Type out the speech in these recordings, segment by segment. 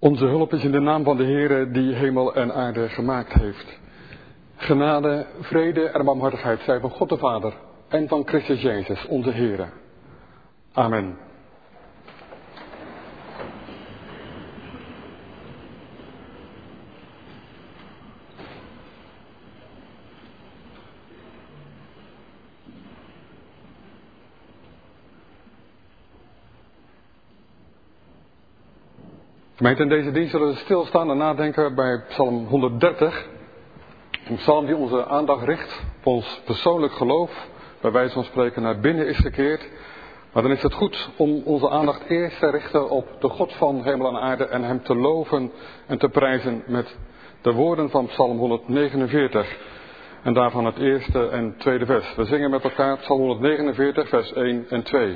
Onze hulp is in de naam van de Heere die hemel en aarde gemaakt heeft. Genade, vrede en barmhartigheid zij van God de Vader en van Christus Jezus, onze Heere. Amen. Gemeente, in deze dienst zullen we stilstaan en nadenken bij Psalm 130. Een psalm die onze aandacht richt op ons persoonlijk geloof, bij wijze van spreken naar binnen is gekeerd. Maar dan is het goed om onze aandacht eerst te richten op de God van hemel en aarde en hem te loven en te prijzen met de woorden van Psalm 149. En daarvan het eerste en tweede vers. We zingen met elkaar Psalm 149, vers 1 en 2.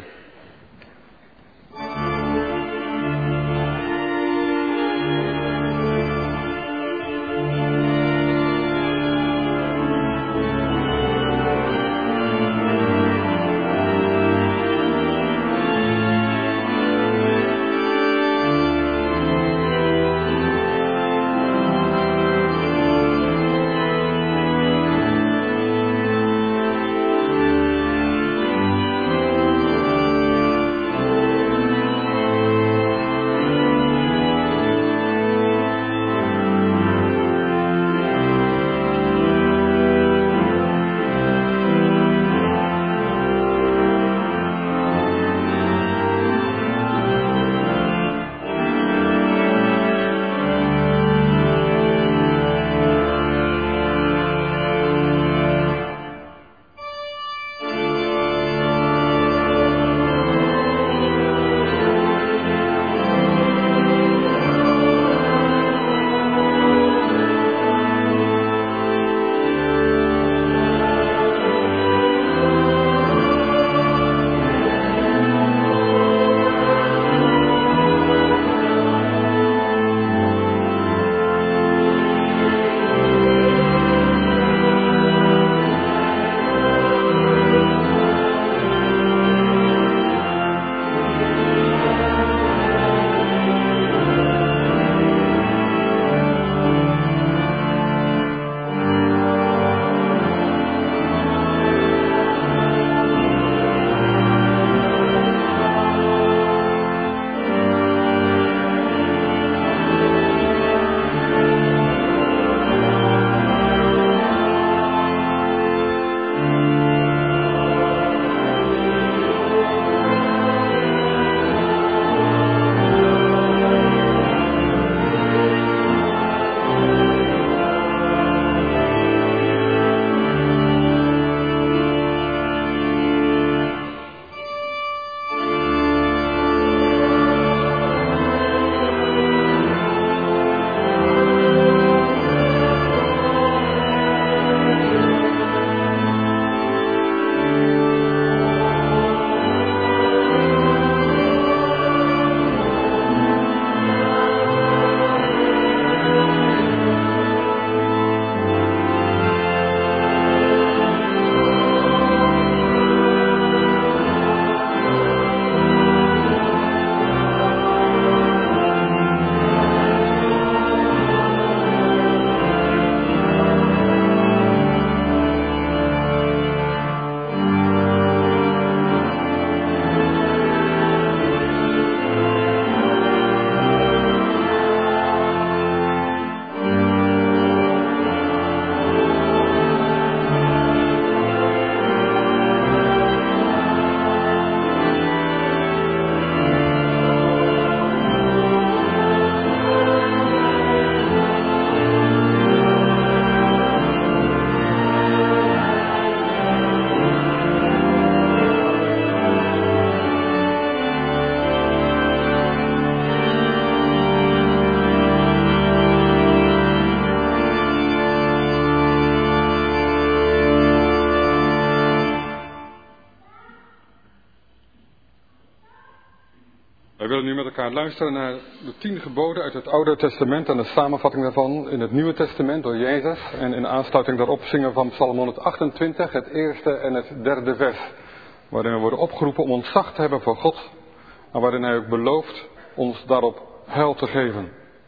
Wij willen nu met elkaar luisteren naar de 10 geboden uit het Oude Testament en de samenvatting daarvan in het Nieuwe Testament door Jezus. En in aansluiting daarop zingen van Psalm 128 het eerste en het derde vers. Waarin we worden opgeroepen om ontzag te hebben voor God. En waarin hij ook belooft ons daarop heil te geven.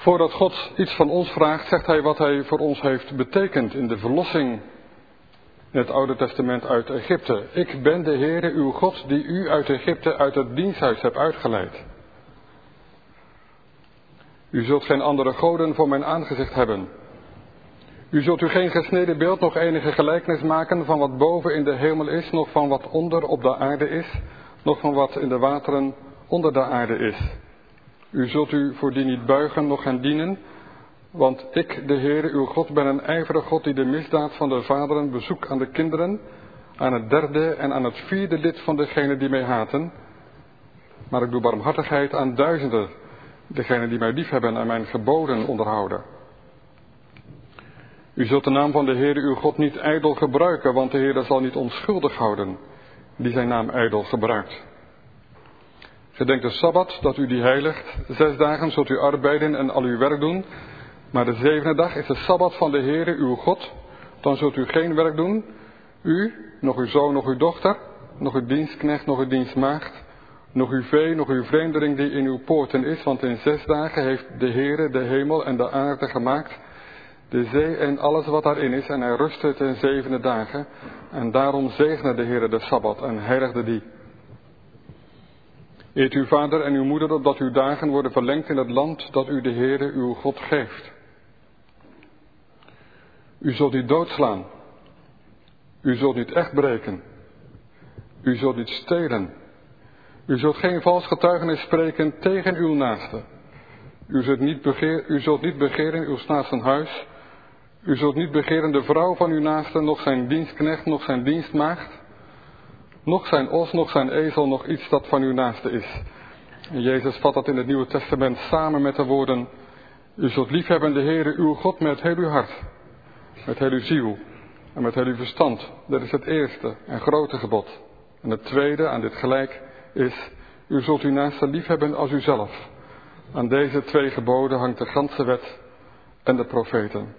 Voordat God iets van ons vraagt, zegt hij wat hij voor ons heeft betekend in de verlossing in het Oude Testament uit Egypte. Ik ben de Heere uw God die u uit Egypte uit het diensthuis hebt uitgeleid. U zult geen andere goden voor mijn aangezicht hebben. U zult u geen gesneden beeld, nog enige gelijkenis maken van wat boven in de hemel is, nog van wat onder op de aarde is, nog van wat in de wateren onder de aarde is. U zult u voor die niet buigen, noch hen dienen, want ik, de Heere, uw God, ben een ijverige God die de misdaad van de vaderen bezoekt aan de kinderen, aan het derde en aan het vierde lid van degenen die mij haten. Maar ik doe barmhartigheid aan duizenden, degenen die mij liefhebben en mijn geboden onderhouden. U zult de naam van de Heere uw God niet ijdel gebruiken, want de Heere zal niet onschuldig houden die zijn naam ijdel gebruikt. Gedenk de Sabbat, dat u die heiligt. 6 dagen zult u arbeiden en al uw werk doen. Maar de 7e dag is de Sabbat van de Heere uw God. Dan zult u geen werk doen. U, nog uw zoon, nog uw dochter, nog uw dienstknecht, nog uw dienstmaagd, nog uw vee, nog uw vreemdeling die in uw poorten is. Want in 6 dagen heeft de Heere de hemel en de aarde gemaakt, de zee en alles wat daarin is. En hij rustte ten 7e dagen. En daarom zegende de Heere de Sabbat en heiligde die. Eet uw vader en uw moeder, opdat uw dagen worden verlengd in het land dat u de Heere uw God geeft. U zult niet doodslaan. U zult niet echt breken. U zult niet stelen. U zult geen vals getuigenis spreken tegen uw naaste. U zult niet begeren uw naasten huis. U zult niet begeren de vrouw van uw naaste, noch zijn dienstknecht, noch zijn dienstmaagd, nog zijn os, nog zijn ezel, nog iets dat van uw naaste is. En Jezus vat dat in het Nieuwe Testament samen met de woorden: u zult liefhebben de Heere uw God met heel uw hart, met heel uw ziel en met heel uw verstand. Dat is het eerste en grote gebod. En het tweede, aan dit gelijk, is: u zult uw naaste liefhebben als uzelf. Aan deze 2 geboden hangt de ganse wet en de profeten.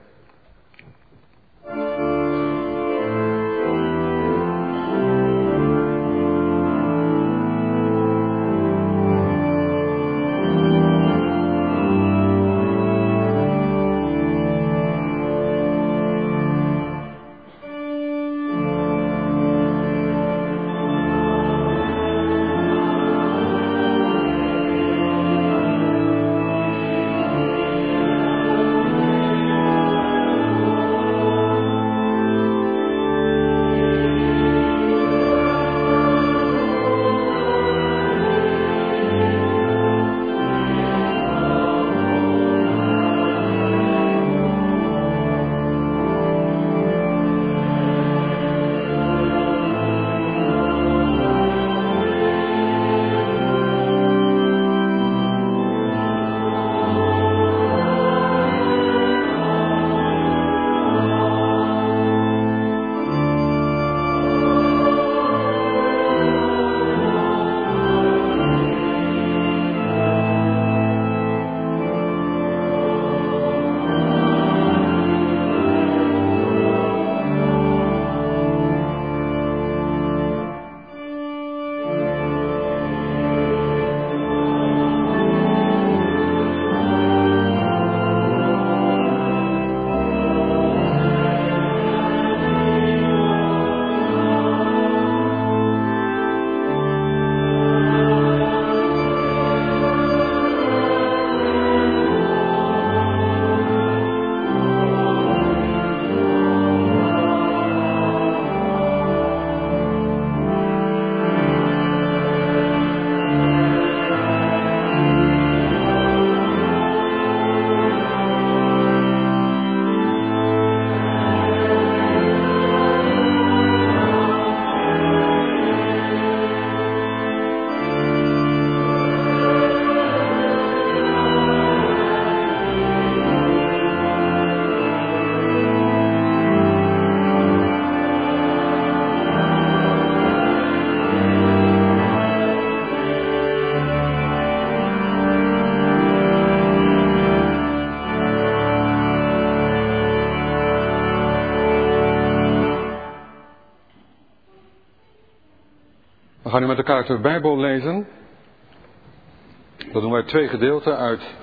We gaan nu met elkaar uit de Bijbel lezen. Dat doen wij 2 gedeelten uit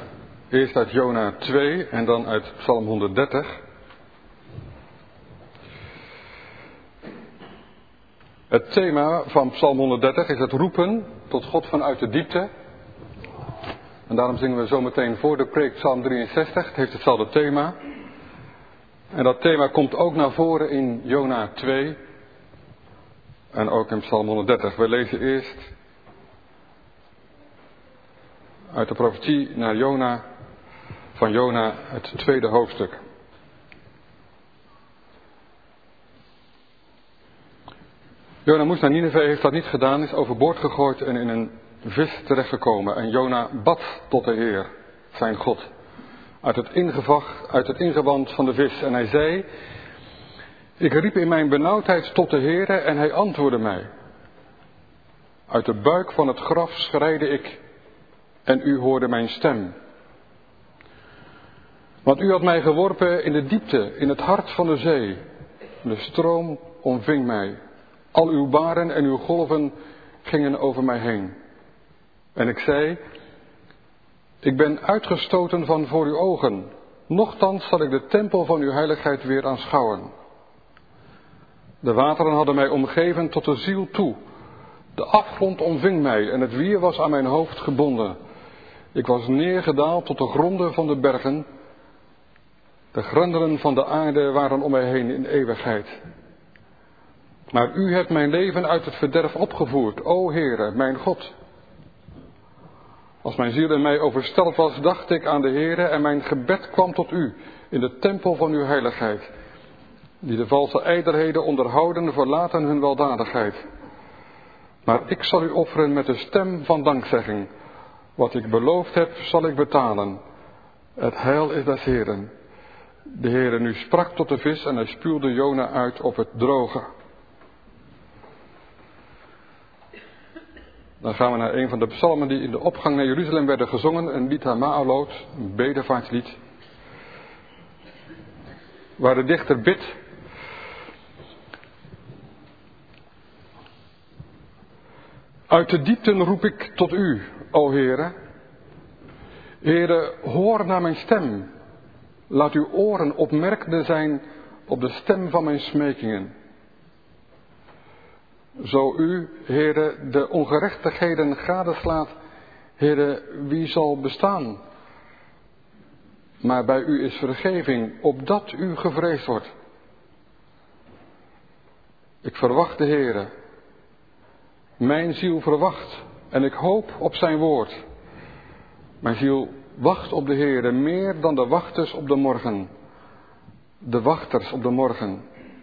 Eerst uit Jona 2 en dan uit Psalm 130. Het thema van Psalm 130 is het roepen tot God vanuit de diepte. En daarom zingen we zometeen voor de preek Psalm 63. Het heeft hetzelfde thema. En dat thema komt ook naar voren in Jona 2 en ook in Psalm 130. We lezen eerst uit de profetie naar Jona, van Jona het 2e hoofdstuk. Jona moest naar Nineve, heeft dat niet gedaan, is overboord gegooid en in een vis terechtgekomen. En Jona bad tot de Heer, zijn God, uit het ingewand van de vis. En hij zei, ik riep in mijn benauwdheid tot de Heer en hij antwoordde mij. Uit de buik van het graf schreide ik en u hoorde mijn stem. Want u had mij geworpen in de diepte, in het hart van de zee. De stroom omving mij. Al uw baren en uw golven gingen over mij heen. En ik zei, ik ben uitgestoten van voor uw ogen. Nochtans zal ik de tempel van uw heiligheid weer aanschouwen. De wateren hadden mij omgeven tot de ziel toe. De afgrond omving mij en het wier was aan mijn hoofd gebonden. Ik was neergedaald tot de gronden van de bergen. De grendelen van de aarde waren om mij heen in eeuwigheid. Maar u hebt mijn leven uit het verderf opgevoerd, o Heere, mijn God. Als mijn ziel in mij overstelpt was, dacht ik aan de Heere en mijn gebed kwam tot u in de tempel van uw heiligheid. Die de valse ijdelheden onderhouden, verlaten hun weldadigheid. Maar ik zal u offeren met de stem van dankzegging. Wat ik beloofd heb, zal ik betalen. Het heil is des Heeren. De Heere nu sprak tot de vis en hij spuwde Jona uit op het droge. Dan gaan we naar een van de psalmen die in de opgang naar Jeruzalem werden gezongen. Een lied aan Ma'alot, een bedevaartslied. Waar de dichter bidt. Uit de diepten roep ik tot u, o Heere. Heere, hoor naar mijn stem. Laat uw oren opmerkende zijn op de stem van mijn smekingen. Zo u, Heere, de ongerechtigheden gadeslaat, Heere, wie zal bestaan? Maar bij u is vergeving, opdat u gevreesd wordt. Ik verwacht de Heere. Mijn ziel verwacht en ik hoop op zijn woord. Mijn ziel wacht op de Heere meer dan de wachters op de morgen. De wachters op de morgen.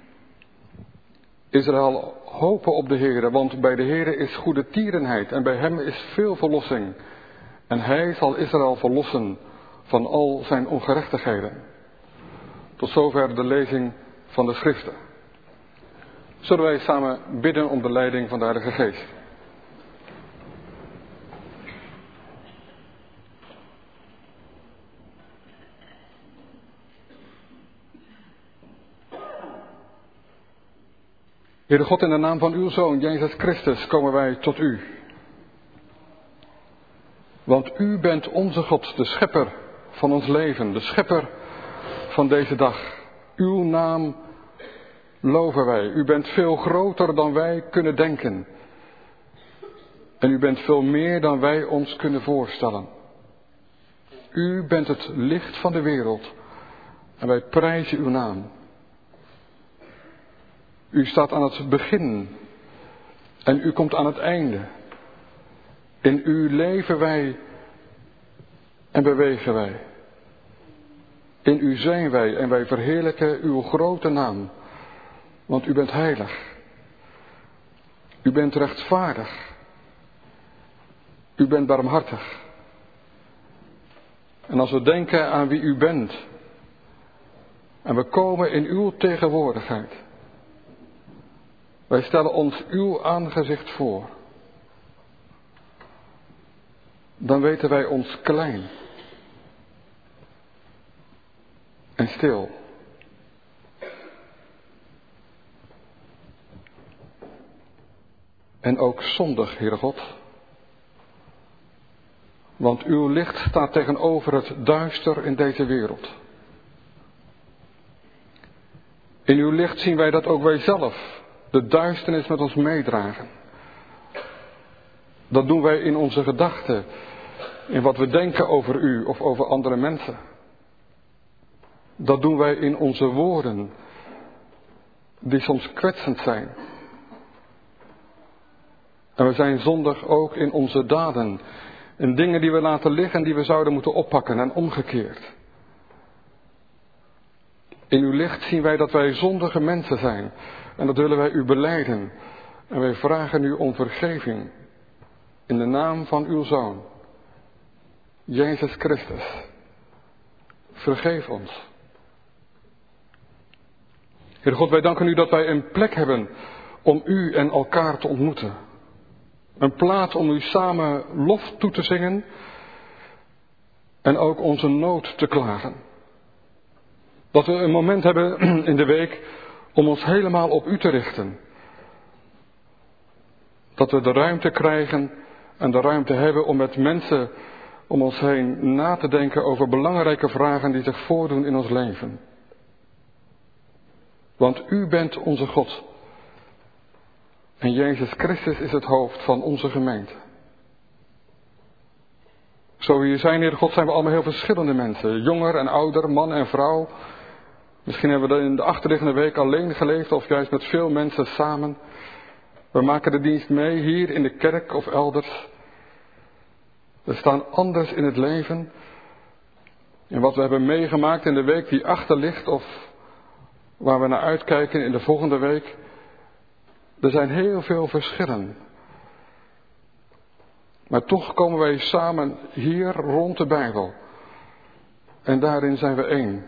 Israël hopen op de Heere, want bij de Heere is goede tierenheid en bij hem is veel verlossing. En hij zal Israël verlossen van al zijn ongerechtigheden. Tot zover de lezing van de schriften. Zullen wij samen bidden om de leiding van de Heilige Geest. Heere God, in de naam van uw Zoon, Jezus Christus, komen wij tot u. Want u bent onze God, de schepper van ons leven, de schepper van deze dag. Uw naam loven wij. U bent veel groter dan wij kunnen denken. En u bent veel meer dan wij ons kunnen voorstellen. U bent het licht van de wereld. En wij prijzen uw naam. U staat aan het begin. En u komt aan het einde. In u leven wij en bewegen wij. In u zijn wij en wij verheerlijken uw grote naam. Want u bent heilig. U bent rechtvaardig. U bent barmhartig. En als we denken aan wie u bent. En we komen in uw tegenwoordigheid. Wij stellen ons uw aangezicht voor. Dan weten wij ons klein. En stil. En ook zondig, Heere God. Want uw licht staat tegenover het duister in deze wereld. In uw licht zien wij dat ook wij zelf de duisternis met ons meedragen. Dat doen wij in onze gedachten, in wat we denken over u of over andere mensen. Dat doen wij in onze woorden, die soms kwetsend zijn. En we zijn zondig ook in onze daden, in dingen die we laten liggen en die we zouden moeten oppakken en omgekeerd. In uw licht zien wij dat wij zondige mensen zijn en dat willen wij u belijden. En wij vragen u om vergeving in de naam van uw Zoon, Jezus Christus. Vergeef ons. Heer God, wij danken u dat wij een plek hebben om u en elkaar te ontmoeten. Een plaats om u samen lof toe te zingen en ook onze nood te klagen. Dat we een moment hebben in de week om ons helemaal op u te richten. Dat we de ruimte krijgen en de ruimte hebben om met mensen om ons heen na te denken over belangrijke vragen die zich voordoen in ons leven. Want u bent onze God. En Jezus Christus is het hoofd van onze gemeente. Zo hier zijn, Heer God, zijn we allemaal heel verschillende mensen. Jonger en ouder, man en vrouw. Misschien hebben we in de achterliggende week alleen geleefd of juist met veel mensen samen. We maken de dienst mee hier in de kerk of elders. We staan anders in het leven. In wat we hebben meegemaakt in de week die achter ligt of waar we naar uitkijken in de volgende week. Er zijn heel veel verschillen. Maar toch komen wij samen hier rond de Bijbel. En daarin zijn we één.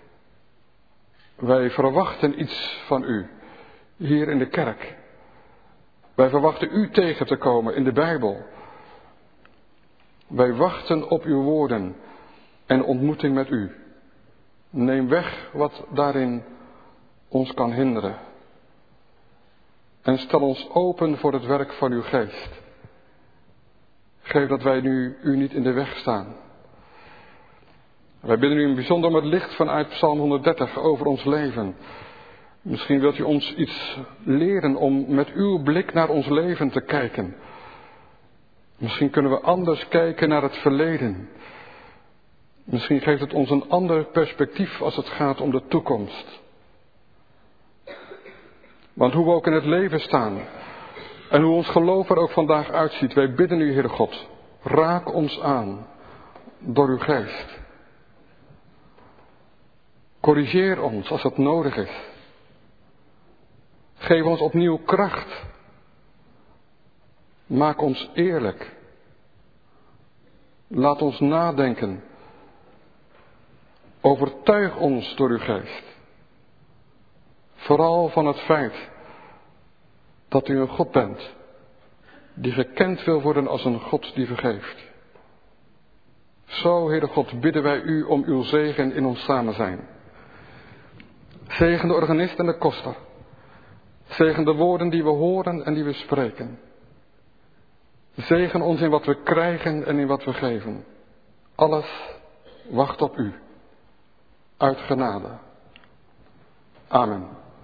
Wij verwachten iets van u. Hier in de kerk. Wij verwachten u tegen te komen in de Bijbel. Wij wachten op uw woorden en ontmoeting met u. Neem weg wat daarin ons kan hinderen. En stel ons open voor het werk van uw geest. Geef dat wij nu u niet in de weg staan. Wij bidden u in bijzonder om het licht vanuit Psalm 130 over ons leven. Misschien wilt u ons iets leren om met uw blik naar ons leven te kijken. Misschien kunnen we anders kijken naar het verleden. Misschien geeft het ons een ander perspectief als het gaat om de toekomst. Want hoe we ook in het leven staan en hoe ons geloof er ook vandaag uitziet, wij bidden u, Heer God, raak ons aan door uw geest. Corrigeer ons als het nodig is. Geef ons opnieuw kracht. Maak ons eerlijk. Laat ons nadenken. Overtuig ons door uw geest. Vooral van het feit dat u een God bent, die gekend wil worden als een God die vergeeft. Zo, Heere God, bidden wij u om uw zegen in ons samen zijn. Zegen de organist en de koster. Zegen de woorden die we horen en die we spreken. Zegen ons in wat we krijgen en in wat we geven. Alles wacht op u. Uit genade. Amen.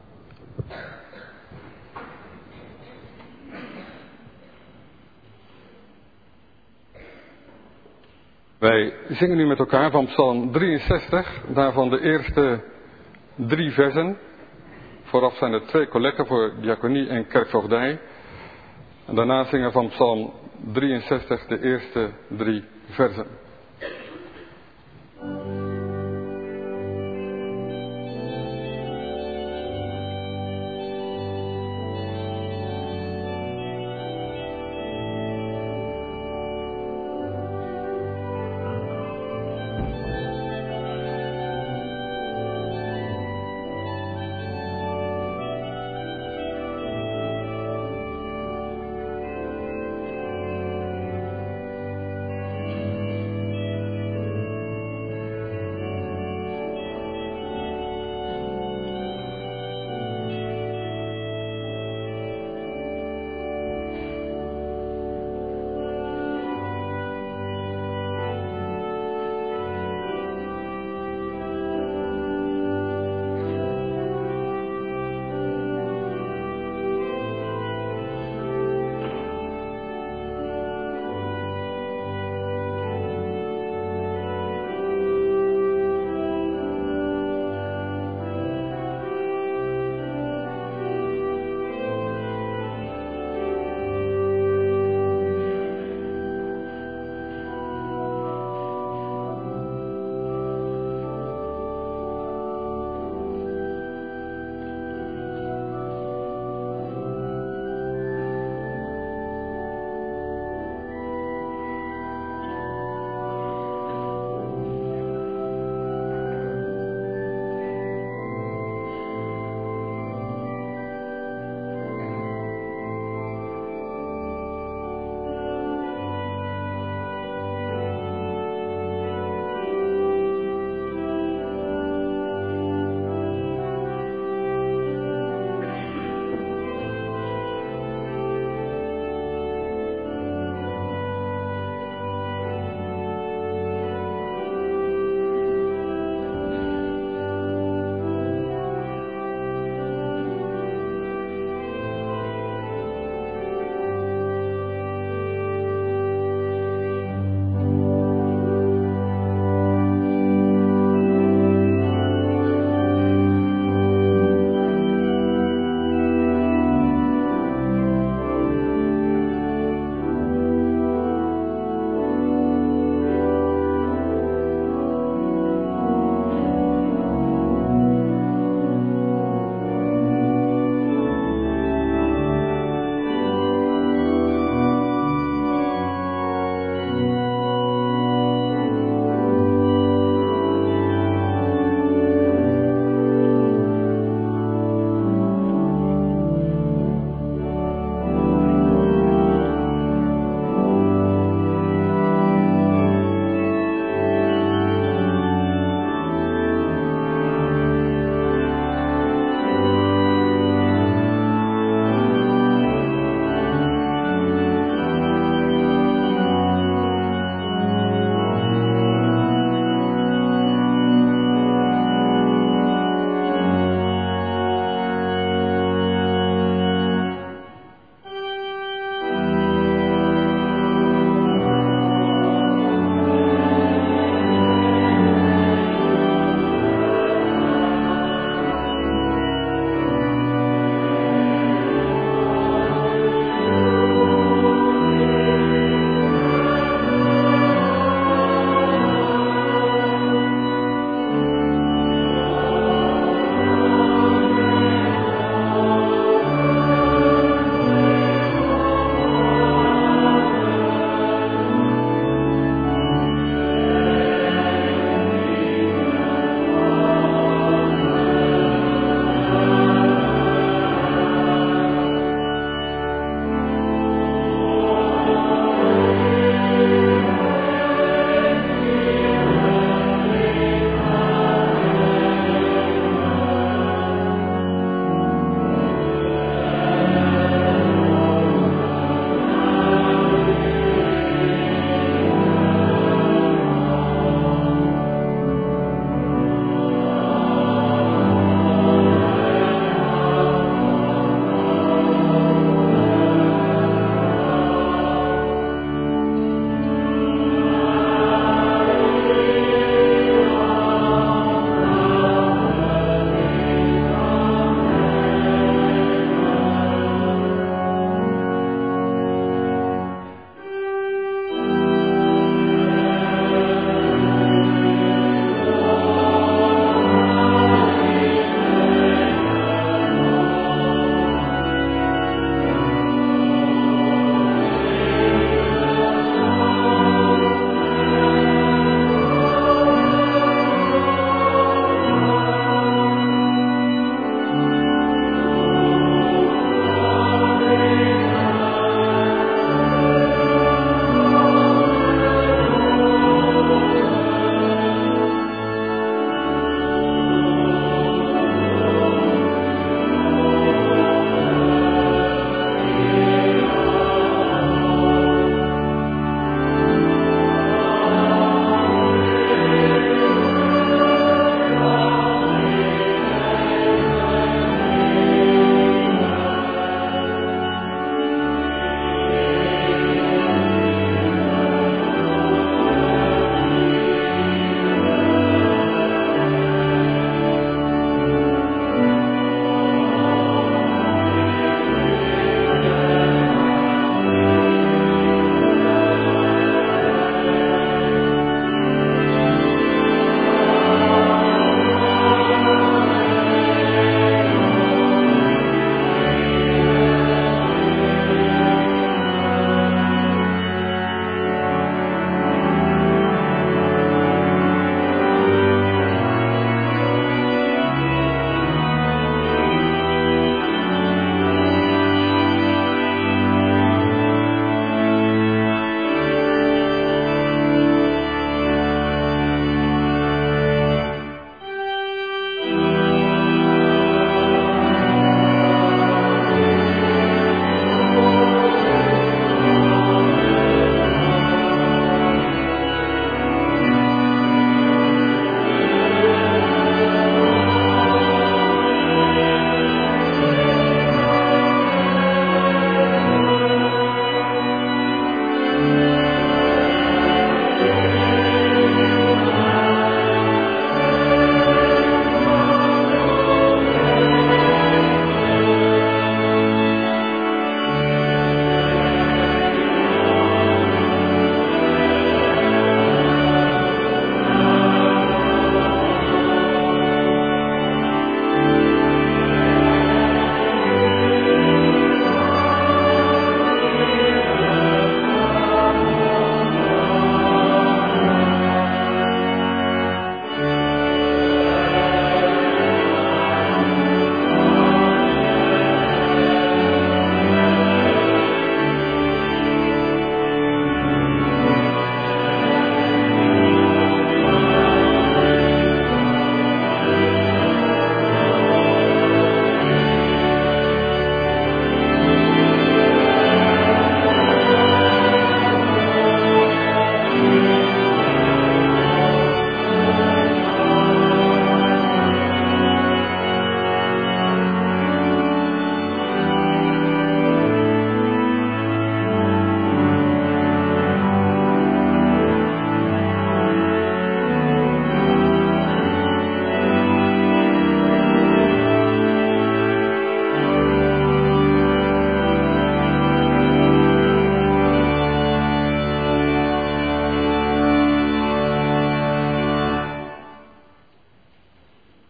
Wij zingen nu met elkaar van Psalm 63, daarvan de eerste 3 versen. Vooraf zijn er 2 collecten voor diaconie en kerkvoogdij. En daarna zingen we van Psalm 63 de eerste 3 versen.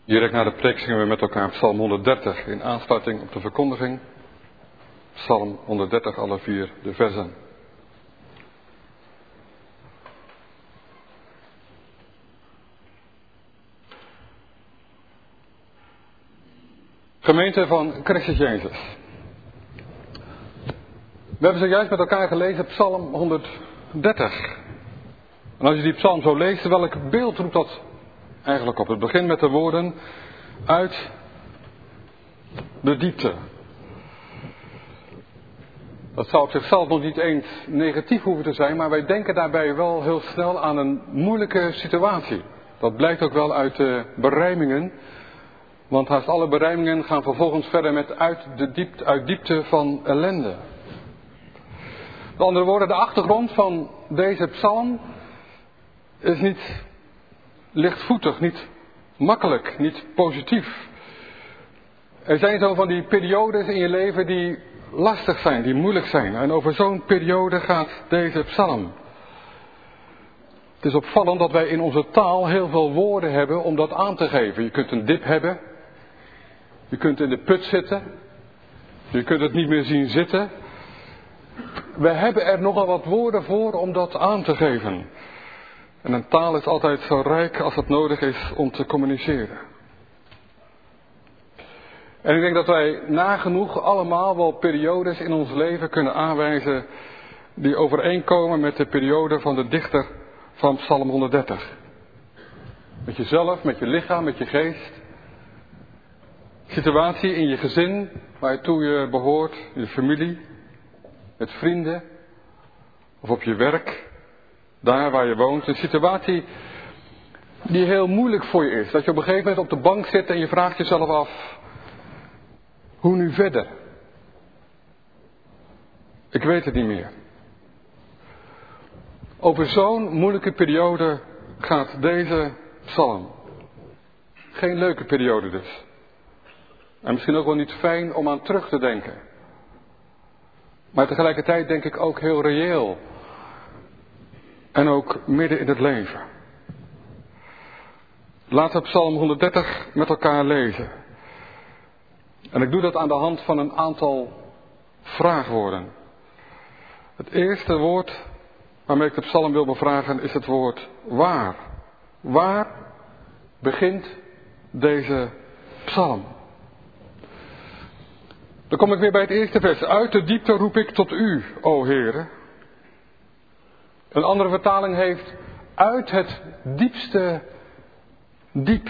Direct na de preek zingen we met elkaar Psalm 130 in aansluiting op de verkondiging. Psalm 130, alle 4 de versen. Gemeente van Christus Jezus. We hebben zojuist met elkaar gelezen Psalm 130. En als je die psalm zo leest, welk beeld roept dat eigenlijk op? Het begint met de woorden uit de diepte. Dat zou op zichzelf nog niet eens negatief hoeven te zijn, maar wij denken daarbij wel heel snel aan een moeilijke situatie. Dat blijkt ook wel uit de berijmingen, want haast alle berijmingen gaan vervolgens verder met uit diepte van ellende. Met andere woorden, de achtergrond van deze psalm is niet lichtvoetig, niet makkelijk, niet positief. Er zijn zo van die periodes in je leven die lastig zijn, die moeilijk zijn. En over zo'n periode gaat deze psalm. Het is opvallend dat wij in onze taal heel veel woorden hebben om dat aan te geven. Je kunt een dip hebben. Je kunt in de put zitten. Je kunt het niet meer zien zitten. We hebben er nogal wat woorden voor om dat aan te geven. En een taal is altijd zo rijk als het nodig is om te communiceren. En ik denk dat wij nagenoeg allemaal wel periodes in ons leven kunnen aanwijzen die overeenkomen met de periode van de dichter van Psalm 130. Met jezelf, met je lichaam, met je geest. Situatie in je gezin, waartoe je behoort, in je familie, met vrienden of op je werk, daar waar je woont. Een situatie die heel moeilijk voor je is. Dat je op een gegeven moment op de bank zit en je vraagt jezelf af, hoe nu verder? Ik weet het niet meer. Over zo'n moeilijke periode gaat deze psalm. Geen leuke periode dus. En misschien ook wel niet fijn om aan terug te denken. Maar tegelijkertijd denk ik ook heel reëel. En ook midden in het leven. Laten we Psalm 130 met elkaar lezen. En ik doe dat aan de hand van een aantal vraagwoorden. Het eerste woord waarmee ik de psalm wil bevragen is het woord waar. Waar begint deze psalm? Dan kom ik weer bij het eerste vers. Uit de diepte roep ik tot u, o Heere. Een andere vertaling heeft uit het diepste diep.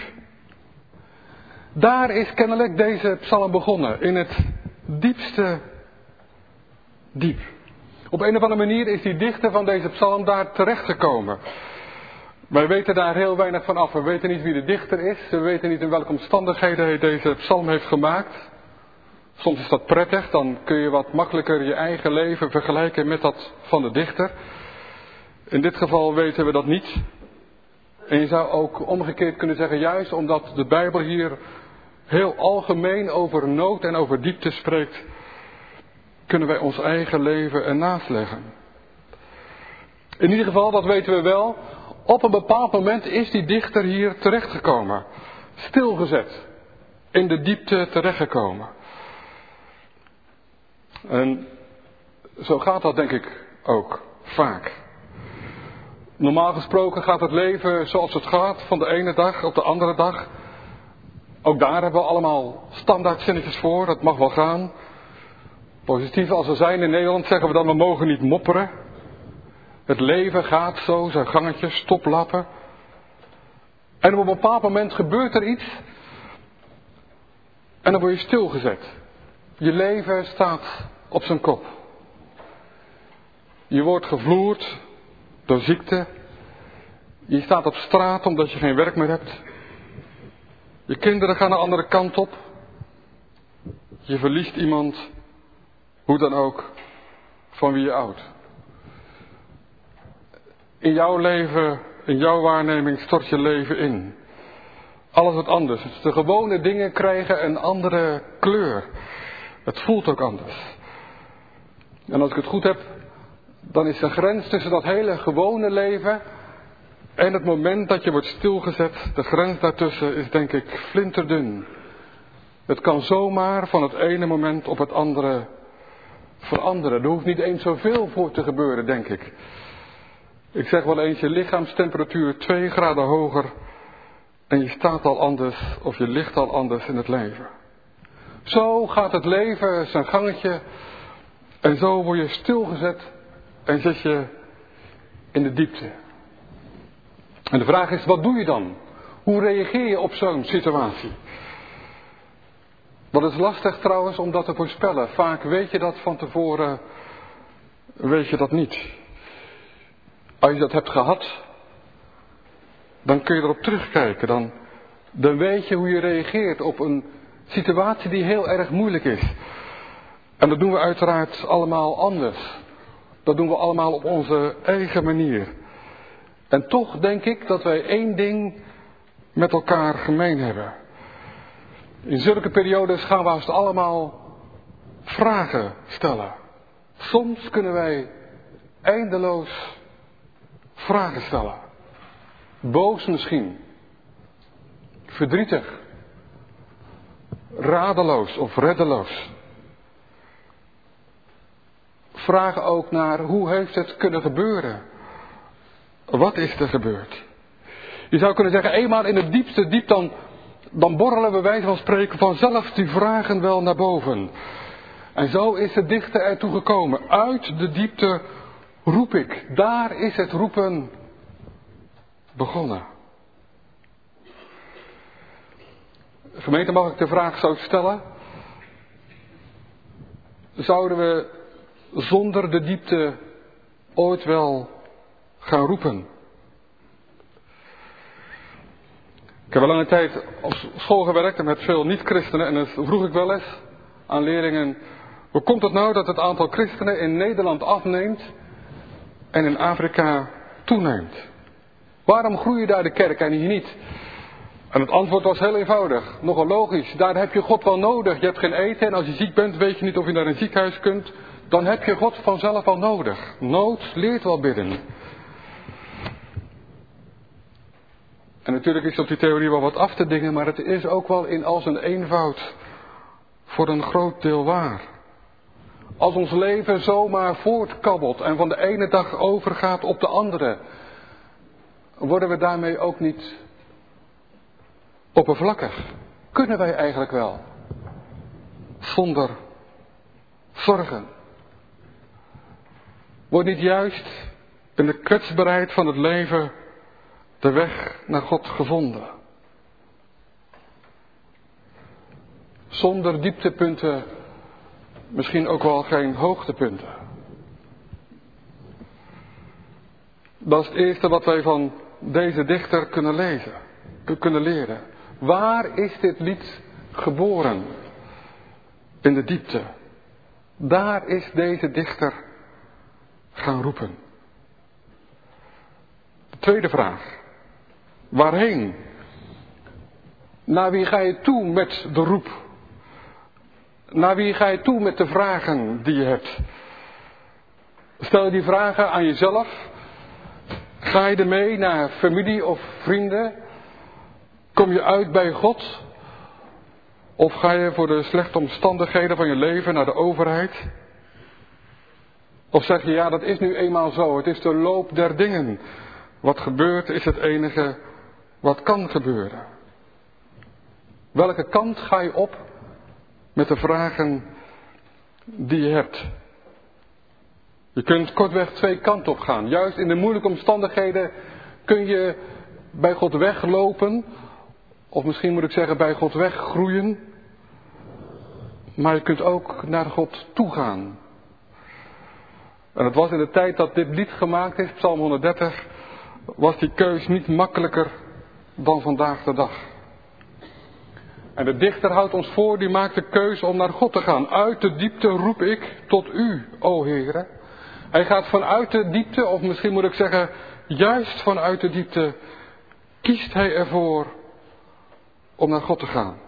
Daar is kennelijk deze psalm begonnen. In het diepste diep. Op een of andere manier is die dichter van deze psalm daar terechtgekomen. Wij weten daar heel weinig van af. We weten niet wie de dichter is. We weten niet in welke omstandigheden hij deze psalm heeft gemaakt. Soms is dat prettig. Dan kun je wat makkelijker je eigen leven vergelijken met dat van de dichter. In dit geval weten we dat niet. En je zou ook omgekeerd kunnen zeggen, juist omdat de Bijbel hier heel algemeen over nood en over diepte spreekt, kunnen wij ons eigen leven ernaast leggen. In ieder geval, dat weten we wel, op een bepaald moment is die dichter hier terechtgekomen. Stilgezet. In de diepte terechtgekomen. En zo gaat dat denk ik ook vaak. Normaal gesproken gaat het leven zoals het gaat, van de ene dag op de andere dag. Ook daar hebben we allemaal standaardzinnetjes voor, dat mag wel gaan. Positief als we zijn in Nederland zeggen we dan, we mogen niet mopperen. Het leven gaat zo, zijn gangetjes, stoplappen. En op een bepaald moment gebeurt er iets. En dan word je stilgezet. Je leven staat op zijn kop. Je wordt gevloerd door ziekte. Je staat op straat omdat je geen werk meer hebt. Je kinderen gaan een andere kant op. Je verliest iemand, hoe dan ook, van wie je houdt. In jouw leven, in jouw waarneming stort je leven in. Alles wordt anders. De gewone dingen krijgen een andere kleur. Het voelt ook anders. En als ik het goed heb, dan is de grens tussen dat hele gewone leven En het moment dat je wordt stilgezet, de grens daartussen is denk ik flinterdun. Het kan zomaar van het ene moment op het andere veranderen. Er hoeft niet eens zoveel voor te gebeuren, denk ik. Ik zeg wel eens, je lichaamstemperatuur 2 graden hoger en je staat al anders of je ligt al anders in het leven. Zo gaat het leven zijn gangetje en zo word je stilgezet en zit je in de diepte. En de vraag is, wat doe je dan? Hoe reageer je op zo'n situatie? Dat is lastig trouwens om dat te voorspellen. Vaak weet je dat van tevoren, weet je dat niet. Als je dat hebt gehad, dan kun je erop terugkijken. Dan weet je hoe je reageert op een situatie die heel erg moeilijk is. En dat doen we uiteraard allemaal anders. Dat doen we allemaal op onze eigen manier. En toch denk ik dat wij één ding met elkaar gemeen hebben. In zulke periodes gaan we haast allemaal vragen stellen. Soms kunnen wij eindeloos vragen stellen. Boos misschien. Verdrietig. Radeloos of reddeloos. Vragen ook naar hoe heeft het kunnen gebeuren? Wat is er gebeurd? Je zou kunnen zeggen, eenmaal in het diepste diep dan borrelen we bij wijze van spreken vanzelf die vragen wel naar boven. En zo is de dichter ertoe gekomen. Uit de diepte roep ik. Daar is het roepen begonnen. Gemeente, mag ik de vraag zo stellen? Zouden we zonder de diepte ooit wel gaan roepen? Ik heb al lange tijd op school gewerkt en met veel niet-christenen en dan vroeg ik wel eens aan leerlingen: hoe komt het nou dat het aantal christenen in Nederland afneemt en in Afrika toeneemt? Waarom groeien daar de kerk en hier niet? En het antwoord was heel eenvoudig, nogal logisch. Daar heb je God wel nodig. Je hebt geen eten en als je ziek bent weet je niet of je naar een ziekenhuis kunt. Dan heb je God vanzelf al nodig. Nood leert wel bidden. En natuurlijk is op die theorie wel wat af te dingen, maar het is ook wel in al zijn eenvoud voor een groot deel waar. Als ons leven zomaar voortkabbelt en van de ene dag overgaat op de andere, worden we daarmee ook niet oppervlakkig. Kunnen wij eigenlijk wel zonder zorgen? Wordt niet juist in de kwetsbaarheid van het leven de weg naar God gevonden? Zonder dieptepunten misschien ook wel geen hoogtepunten. Dat is het eerste wat wij van deze dichter kunnen leren. Waar is dit lied geboren? In de diepte. Daar is deze dichter gaan roepen. De tweede vraag. Waarheen? Naar wie ga je toe met de roep? Naar wie ga je toe met de vragen die je hebt? Stel je die vragen aan jezelf? Ga je ermee naar familie of vrienden? Kom je uit bij God? Of ga je voor de slechte omstandigheden van je leven naar de overheid? Of zeg je, ja, dat is nu eenmaal zo. Het is de loop der dingen. Wat gebeurt is het enige wat kan gebeuren. Welke kant ga je op met de vragen die je hebt? Je kunt kortweg 2 kanten op gaan. Juist in de moeilijke omstandigheden kun je bij God weglopen. Of misschien moet ik zeggen bij God weggroeien. Maar je kunt ook naar God toe gaan. En het was in de tijd dat dit lied gemaakt is, Psalm 130, was die keus niet makkelijker dan vandaag de dag. En de dichter houdt ons voor, die maakt de keus om naar God te gaan. Uit de diepte roep ik tot u, o Heere. Hij gaat vanuit de diepte, of misschien moet ik zeggen, juist vanuit de diepte, kiest hij ervoor om naar God te gaan.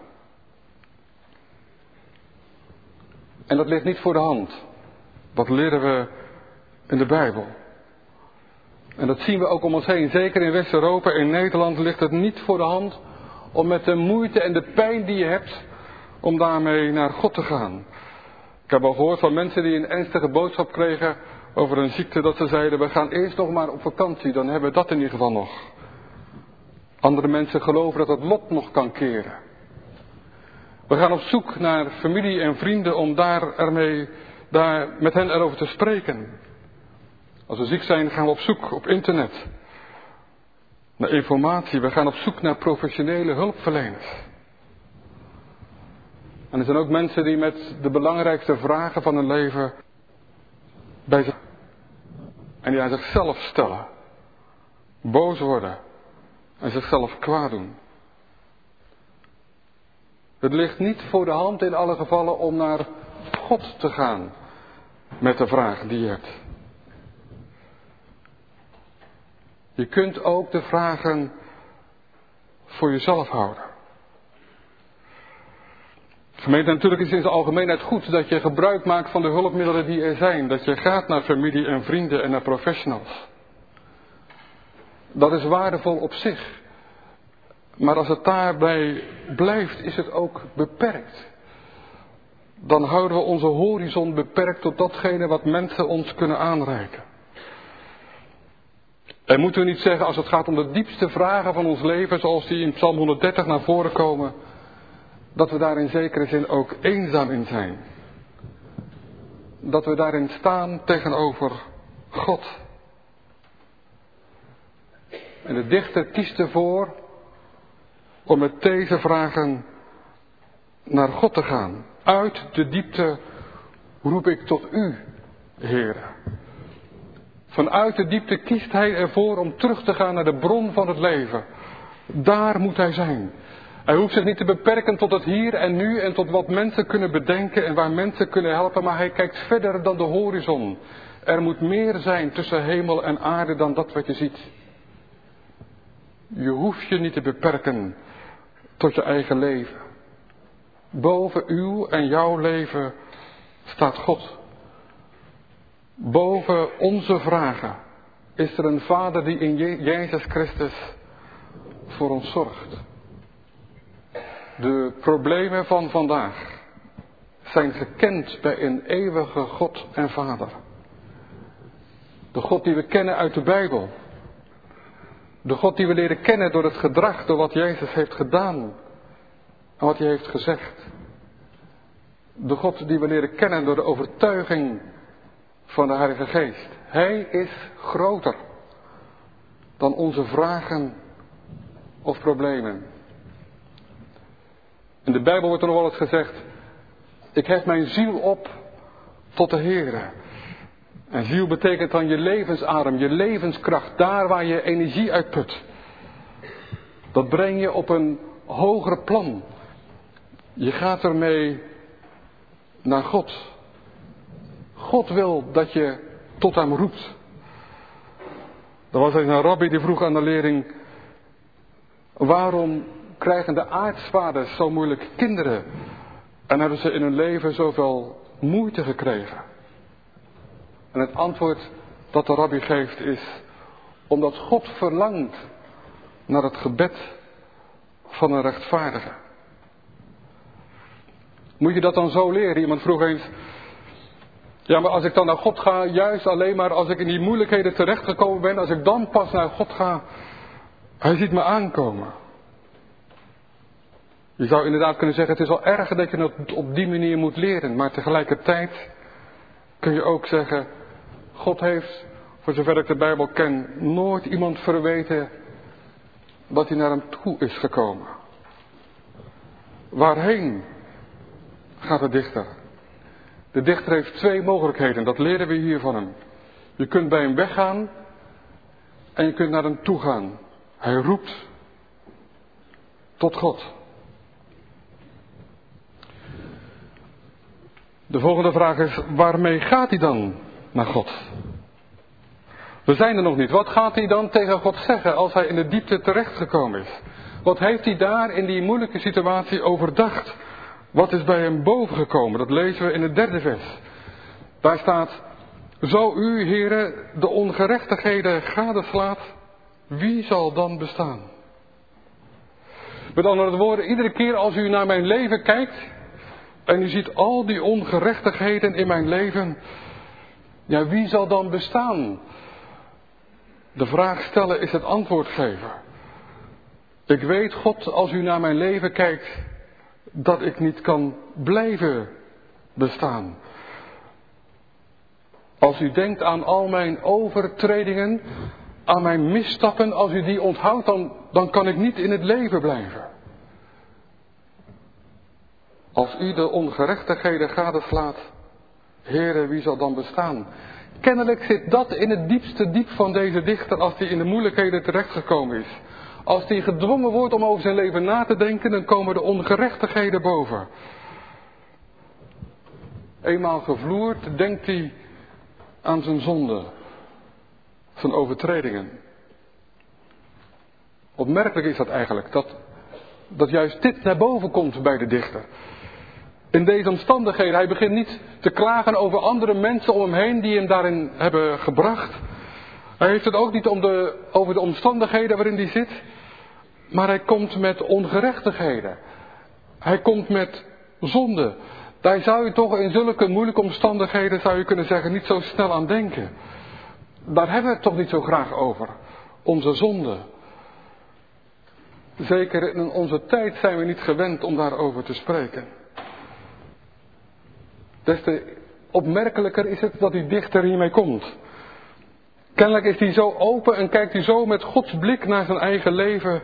En dat ligt niet voor de hand. Dat leren we in de Bijbel. En dat zien we ook om ons heen. Zeker in West-Europa, in Nederland ligt het niet voor de hand om met de moeite en de pijn die je hebt, om daarmee naar God te gaan. Ik heb al gehoord van mensen die een ernstige boodschap kregen over een ziekte, dat ze zeiden, we gaan eerst nog maar op vakantie, dan hebben we dat in ieder geval nog. Andere mensen geloven dat het lot nog kan keren. We gaan op zoek naar familie en vrienden om daar met hen erover te spreken. Als we ziek zijn, gaan we op zoek op internet. Naar informatie. We gaan op zoek naar professionele hulpverleners. En er zijn ook mensen die met de belangrijkste vragen van hun leven bij zich en die aan zichzelf stellen. Boos worden en zichzelf kwaad doen. Het ligt niet voor de hand in alle gevallen om naar God te gaan met de vraag die je hebt. Je kunt ook de vragen voor jezelf houden. Gemeente, natuurlijk is het in zijn algemeenheid goed dat je gebruik maakt van de hulpmiddelen die er zijn. Dat je gaat naar familie en vrienden en naar professionals. Dat is waardevol op zich. Maar als het daarbij blijft, is het ook beperkt. Dan houden we onze horizon beperkt tot datgene wat mensen ons kunnen aanreiken. En moeten we niet zeggen, als het gaat om de diepste vragen van ons leven, zoals die in Psalm 130 naar voren komen, dat we daar in zekere zin ook eenzaam in zijn. Dat we daarin staan tegenover God. En de dichter kiest ervoor om met deze vragen naar God te gaan. Uit de diepte roep ik tot u, Heere. Vanuit de diepte kiest hij ervoor om terug te gaan naar de bron van het leven. Daar moet hij zijn. Hij hoeft zich niet te beperken tot het hier en nu en tot wat mensen kunnen bedenken en waar mensen kunnen helpen, maar hij kijkt verder dan de horizon. Er moet meer zijn tussen hemel en aarde dan dat wat je ziet. Je hoeft je niet te beperken tot je eigen leven. Boven uw en jouw leven staat God. Boven onze vragen is er een Vader die in Jezus Christus voor ons zorgt. De problemen van vandaag zijn gekend bij een eeuwige God en Vader. De God die we kennen uit de Bijbel. De God die we leren kennen door het gedrag, door wat Jezus heeft gedaan en wat hij heeft gezegd. De God die we leren kennen door de overtuiging van de Heilige Geest. Hij is groter dan onze vragen of problemen. In de Bijbel wordt er nog wel eens gezegd, ik hef mijn ziel op tot de Heere. En ziel betekent dan je levensadem, je levenskracht, daar waar je energie uit put. Dat breng je op een hoger plan. Je gaat ermee naar God. God wil dat je tot hem roept. Er was eens een rabbi die vroeg aan de leerling, waarom krijgen de aartsvaders zo moeilijk kinderen en hebben ze in hun leven zoveel moeite gekregen? En het antwoord dat de rabbi geeft is, omdat God verlangt naar het gebed van een rechtvaardige. Moet je dat dan zo leren? Iemand vroeg eens, ja, maar als ik dan naar God ga, juist alleen maar als ik in die moeilijkheden terechtgekomen ben, als ik dan pas naar God ga, hij ziet me aankomen. Je zou inderdaad kunnen zeggen, het is al erger dat je het op die manier moet leren, maar tegelijkertijd kun je ook zeggen, God heeft, voor zover ik de Bijbel ken, nooit iemand verweten dat hij naar hem toe is gekomen. Waarheen gaat de dichter? De dichter heeft twee mogelijkheden, dat leren we hier van hem. Je kunt bij hem weggaan en je kunt naar hem toe gaan. Hij roept tot God. De volgende vraag is, waarmee gaat hij dan naar God? We zijn er nog niet. Wat gaat hij dan tegen God zeggen als hij in de diepte terechtgekomen is? Wat heeft hij daar in die moeilijke situatie overdacht? Wat is bij hem bovengekomen? Dat lezen we in het 3e vers. Daar staat, Zo u, Heere, de ongerechtigheden gadeslaat, wie zal dan bestaan? Met andere woorden, iedere keer als u naar mijn leven kijkt en u ziet al die ongerechtigheden in mijn leven, ja, wie zal dan bestaan? De vraag stellen is het antwoord geven. Ik weet, God, als u naar mijn leven kijkt, dat ik niet kan blijven bestaan. Als u denkt aan al mijn overtredingen, aan mijn misstappen, als u die onthoudt, dan kan ik niet in het leven blijven. Als u de ongerechtigheden gadeslaat, Heere, wie zal dan bestaan? Kennelijk zit dat in het diepste diep van deze dichter als hij in de moeilijkheden terechtgekomen is. Als hij gedwongen wordt om over zijn leven na te denken, dan komen de ongerechtigheden boven. Eenmaal gevloerd, denkt hij aan zijn zonde, zijn overtredingen. Opmerkelijk is dat eigenlijk, dat juist dit naar boven komt bij de dichter. In deze omstandigheden, hij begint niet te klagen over andere mensen om hem heen die hem daarin hebben gebracht. Hij heeft het ook niet over de omstandigheden waarin hij zit, maar hij komt met ongerechtigheden. Hij komt met zonde. Daar zou je toch in zulke moeilijke omstandigheden, zou je kunnen zeggen, niet zo snel aan denken. Daar hebben we het toch niet zo graag over. Onze zonde. Zeker in onze tijd zijn we niet gewend om daarover te spreken. Des te opmerkelijker is het dat die dichter hiermee komt. Kennelijk is hij zo open en kijkt hij zo met Gods blik naar zijn eigen leven,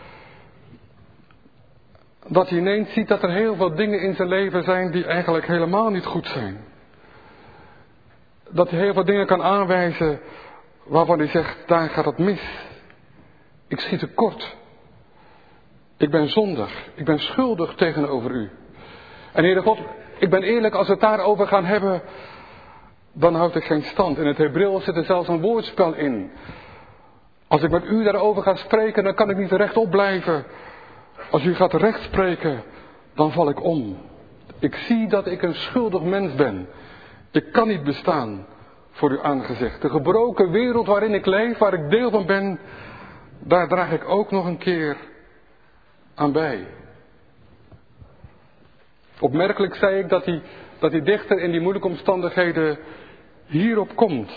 dat hij ineens ziet dat er heel veel dingen in zijn leven zijn die eigenlijk helemaal niet goed zijn. Dat hij heel veel dingen kan aanwijzen waarvan hij zegt, daar gaat het mis. Ik schiet tekort. Ik ben zondig. Ik ben schuldig tegenover u. En Heere God, ik ben eerlijk, als we het daarover gaan hebben, dan houd ik geen stand. In het Hebreeuws zit er zelfs een woordspel in. Als ik met u daarover ga spreken, dan kan ik niet rechtop blijven. Als u gaat recht spreken, dan val ik om. Ik zie dat ik een schuldig mens ben. Ik kan niet bestaan voor uw aangezicht. De gebroken wereld waarin ik leef, waar ik deel van ben, daar draag ik ook nog een keer aan bij. Opmerkelijk zei ik dat die dichter in die moeilijke omstandigheden hierop komt.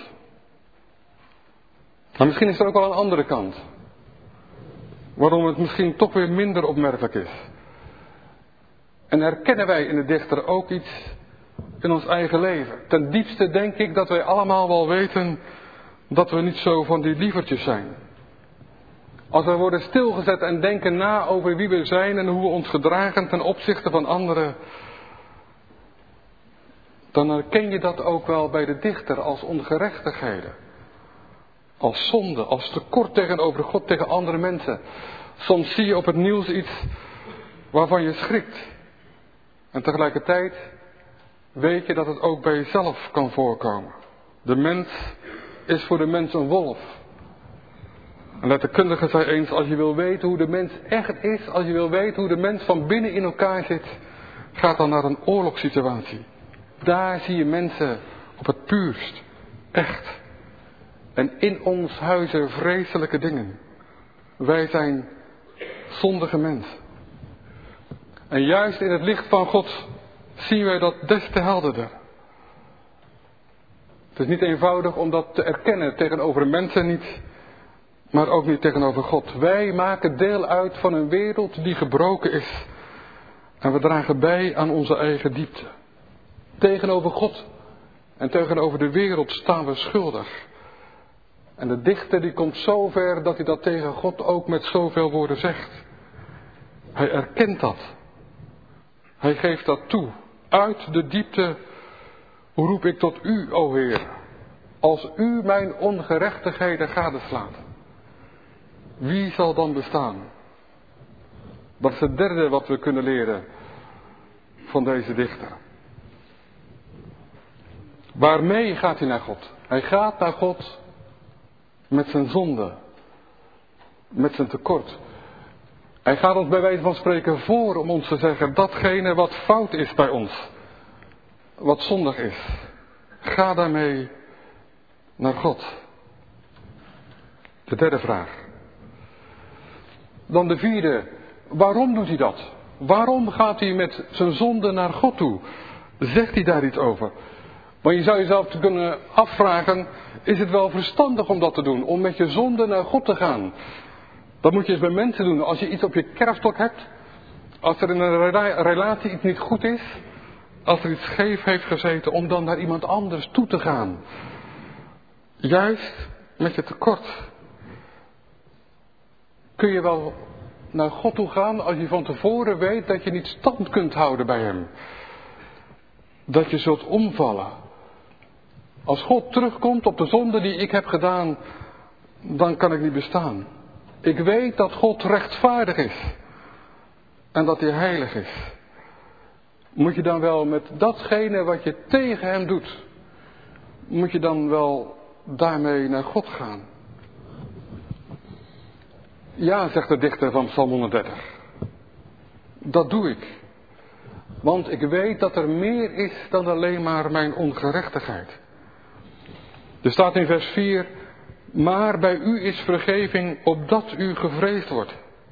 Maar misschien is er ook wel een andere kant. Waarom het misschien toch weer minder opmerkelijk is. En herkennen wij in de dichter ook iets in ons eigen leven. Ten diepste denk ik dat wij allemaal wel weten dat we niet zo van die lievertjes zijn. Als we worden stilgezet en denken na over wie we zijn en hoe we ons gedragen ten opzichte van anderen, dan herken je dat ook wel bij de dichter als ongerechtigheden. Als zonde, als tekort tegenover God, tegen andere mensen. Soms zie je op het nieuws iets waarvan je schrikt. En tegelijkertijd weet je dat het ook bij jezelf kan voorkomen. De mens is voor de mens een wolf. Een letterkundige zei eens, als je wil weten hoe de mens echt is, als je wil weten hoe de mens van binnen in elkaar zit, ga dan naar een oorlogssituatie. Daar zie je mensen op het puurst, echt. En in ons huizen vreselijke dingen. Wij zijn zondige mensen. En juist in het licht van God zien wij dat des te helderder. Het is niet eenvoudig om dat te erkennen tegenover mensen niet, maar ook niet tegenover God. Wij maken deel uit van een wereld die gebroken is. En we dragen bij aan onze eigen diepte. Tegenover God en tegenover de wereld staan we schuldig. En de dichter die komt zo ver dat hij dat tegen God ook met zoveel woorden zegt. Hij erkent dat. Hij geeft dat toe. Uit de diepte roep ik tot u, o Heer. Als u mijn ongerechtigheden gadeslaat. Wie zal dan bestaan? Dat is het derde wat we kunnen leren van deze dichter. Waarmee gaat hij naar God? Hij gaat naar God met zijn zonde. Met zijn tekort. Hij gaat ons bij wijze van spreken voor om ons te zeggen datgene wat fout is bij ons. Wat zondig is. Ga daarmee naar God. De derde vraag. Dan de vierde. Waarom doet hij dat? Waarom gaat hij met zijn zonde naar God toe? Zegt hij daar iets over? Maar je zou jezelf te kunnen afvragen, is het wel verstandig om dat te doen? Om met je zonde naar God te gaan? Dat moet je eens bij mensen doen. Als je iets op je kerfstok hebt, als er in een relatie iets niet goed is, als er iets scheef heeft gezeten, om dan naar iemand anders toe te gaan. Juist met je tekort. Kun je wel naar God toe gaan als je van tevoren weet dat je niet stand kunt houden bij hem. Dat je zult omvallen. Als God terugkomt op de zonde die ik heb gedaan, dan kan ik niet bestaan. Ik weet dat God rechtvaardig is. En dat hij heilig is. Moet je dan wel met datgene wat je tegen hem doet, moet je dan wel daarmee naar God gaan? Ja, zegt de dichter van Psalm 130. Dat doe ik. Want ik weet dat er meer is dan alleen maar mijn ongerechtigheid. Er staat in vers 4. Maar bij u is vergeving opdat u gevreesd wordt.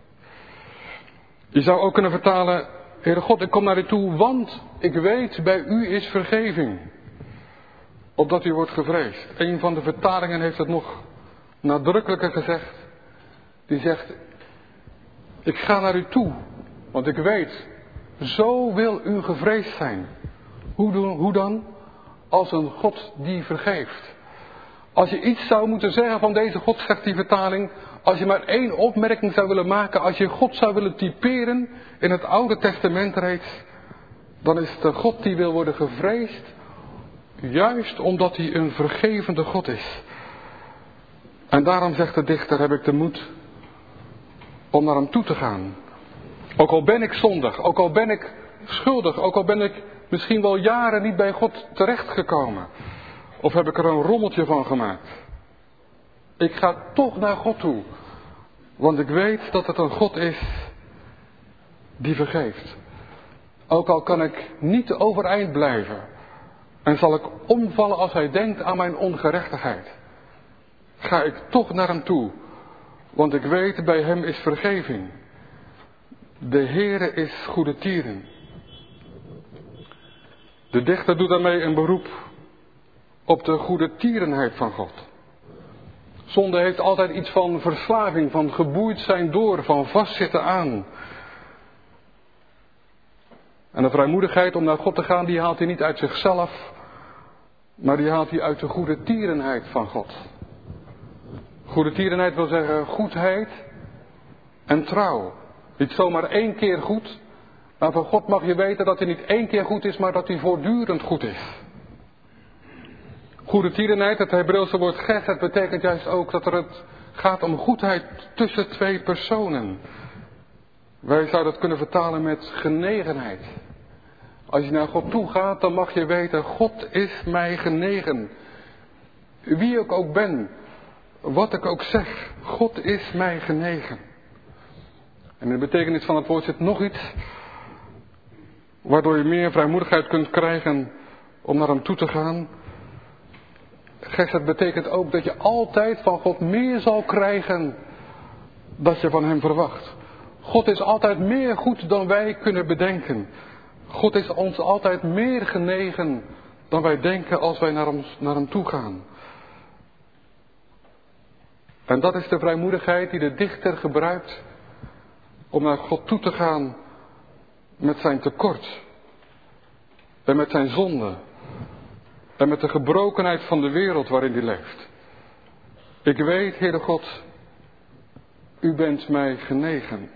Je zou ook kunnen vertalen. Heere God, ik kom naar u toe, want ik weet bij u is vergeving. Opdat u wordt gevreesd. Een van de vertalingen heeft het nog nadrukkelijker gezegd. Die zegt, ik ga naar u toe, want ik weet, zo wil u gevreesd zijn. Hoe dan? Als een God die vergeeft. Als je iets zou moeten zeggen van deze God, zegt die vertaling, als je maar één opmerking zou willen maken, als je God zou willen typeren in het Oude Testament reeds, dan is het de God die wil worden gevreesd, juist omdat hij een vergevende God is. En daarom zegt de dichter, heb ik de moed om naar hem toe te gaan. Ook al ben ik zondig, ook al ben ik schuldig, ook al ben ik misschien wel jaren niet bij God terechtgekomen. Of heb ik er een rommeltje van gemaakt. Ik ga toch naar God toe. Want ik weet dat het een God is die vergeeft. Ook al kan ik niet overeind blijven. En zal ik omvallen als hij denkt aan mijn ongerechtigheid. Ga ik toch naar hem toe. Want ik weet, bij hem is vergeving. De Heere is goedertieren. De dichter doet daarmee een beroep op de goedertierenheid van God. Zonde heeft altijd iets van verslaving, van geboeid zijn door, van vastzitten aan. En de vrijmoedigheid om naar God te gaan, die haalt hij niet uit zichzelf, maar die haalt hij uit de goedertierenheid van God. Goedertierenheid wil zeggen goedheid en trouw. Niet zomaar één keer goed, maar van God mag je weten dat hij niet één keer goed is, maar dat hij voortdurend goed is. Goedertierenheid, het Hebreeuwse woord gesed, betekent juist ook dat het gaat om goedheid tussen twee personen. Wij zouden het kunnen vertalen met genegenheid. Als je naar God toe gaat, dan mag je weten, God is mij genegen. Wie ik ook ben, wat ik ook zeg, God is mij genegen. En in de betekenis van het woord zit nog iets, waardoor je meer vrijmoedigheid kunt krijgen om naar hem toe te gaan. Gesed betekent ook dat je altijd van God meer zal krijgen dan je van hem verwacht. God is altijd meer goed dan wij kunnen bedenken. God is ons altijd meer genegen dan wij denken als wij naar hem toe gaan. En dat is de vrijmoedigheid die de dichter gebruikt om naar God toe te gaan met zijn tekort. En met zijn zonde. En met de gebrokenheid van de wereld waarin hij leeft. Ik weet, Heere God, u bent mij genegen.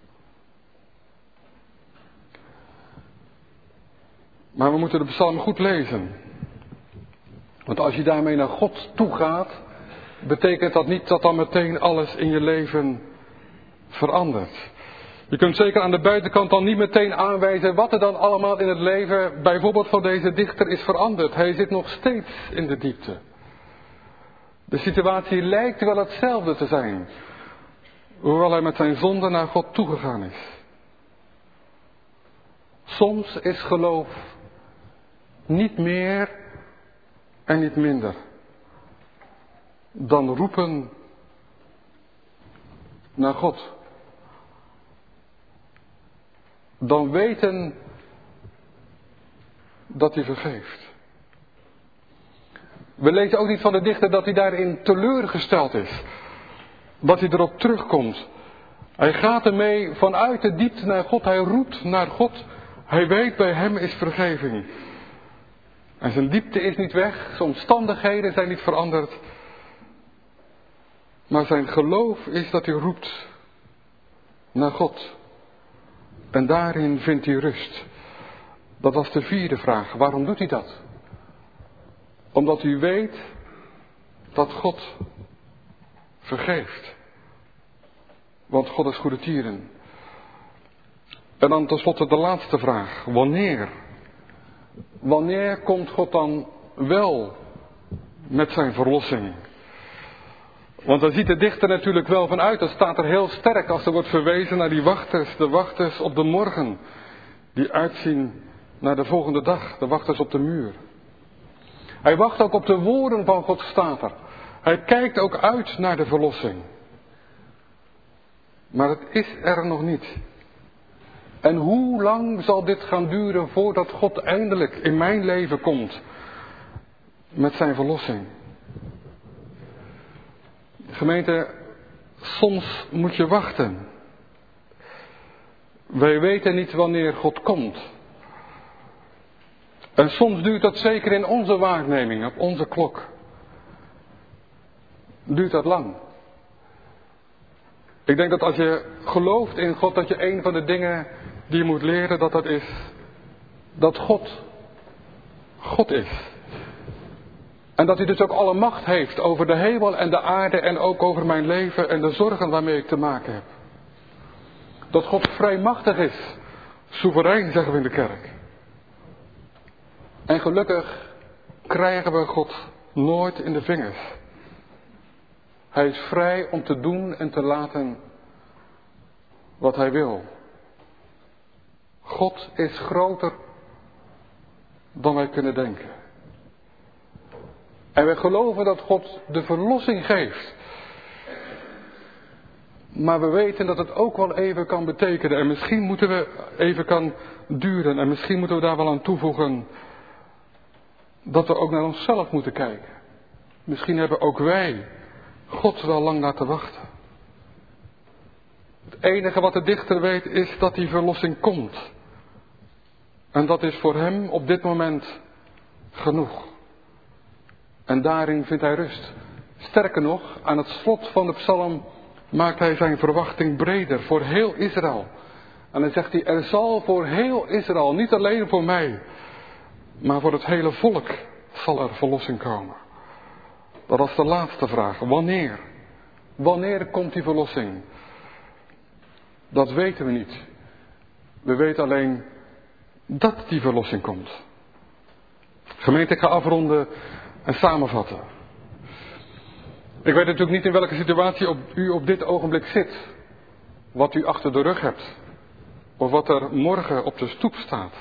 Maar we moeten de psalm goed lezen. Want als je daarmee naar God toe gaat, betekent dat niet dat dan meteen alles in je leven verandert. Je kunt zeker aan de buitenkant dan niet meteen aanwijzen wat er dan allemaal in het leven, bijvoorbeeld van deze dichter, is veranderd. Hij zit nog steeds in de diepte. De situatie lijkt wel hetzelfde te zijn, hoewel hij met zijn zonde naar God toegegaan is. Soms is geloof niet meer en niet minder. dan roepen naar God. Dan weten dat hij vergeeft. We lezen ook niet van de dichter dat hij daarin teleurgesteld is. Dat hij erop terugkomt. Hij gaat ermee vanuit de diepte naar God. Hij roept naar God. Hij weet, bij hem is vergeving. En zijn diepte is niet weg. Zijn omstandigheden zijn niet veranderd. Maar zijn geloof is dat hij roept naar God. En daarin vindt hij rust. Dat was de vierde vraag. Waarom doet hij dat? Omdat u weet dat God vergeeft. Want God is goede tieren. En dan tenslotte de laatste vraag. Wanneer? Wanneer komt God dan wel met zijn verlossing? Want daar ziet de dichter natuurlijk wel van uit. Dat staat er heel sterk als er wordt verwezen naar die wachters. De wachters op de morgen. Die uitzien naar de volgende dag. De wachters op de muur. Hij wacht ook op de woorden van God, staat er. Hij kijkt ook uit naar de verlossing. Maar het is er nog niet. En hoe lang zal dit gaan duren voordat God eindelijk in mijn leven komt met zijn verlossing? Gemeente, soms moet je wachten. Wij weten niet wanneer God komt. En soms duurt dat zeker in onze waarneming, op onze klok. Duurt dat lang. Ik denk dat als je gelooft in God, dat je een van de dingen die je moet leren, dat is dat God is. En dat hij dus ook alle macht heeft over de hemel en de aarde en ook over mijn leven en de zorgen waarmee ik te maken heb. Dat God vrijmachtig is, soeverein zeggen we in de kerk. En gelukkig krijgen we God nooit in de vingers. Hij is vrij om te doen en te laten wat hij wil. God is groter dan wij kunnen denken. En wij geloven dat God de verlossing geeft. Maar we weten dat het ook wel even kan betekenen. En misschien moeten we even kan duren. En misschien moeten we daar wel aan toevoegen dat we ook naar onszelf moeten kijken. Misschien hebben ook wij God wel lang laten wachten. Het enige wat de dichter weet is dat die verlossing komt. En dat is voor hem op dit moment genoeg. En daarin vindt hij rust. Sterker nog, aan het slot van de psalm maakt hij zijn verwachting breder voor heel Israël. En dan zegt hij, er zal voor heel Israël, niet alleen voor mij, maar voor het hele volk zal er verlossing komen. Dat was de laatste vraag. Wanneer? Wanneer komt die verlossing? Dat weten we niet. We weten alleen dat die verlossing komt. Gemeente, ik ga afronden en samenvatten. Ik weet natuurlijk niet in welke situatie u op dit ogenblik zit. Wat u achter de rug hebt. Of wat er morgen op de stoep staat.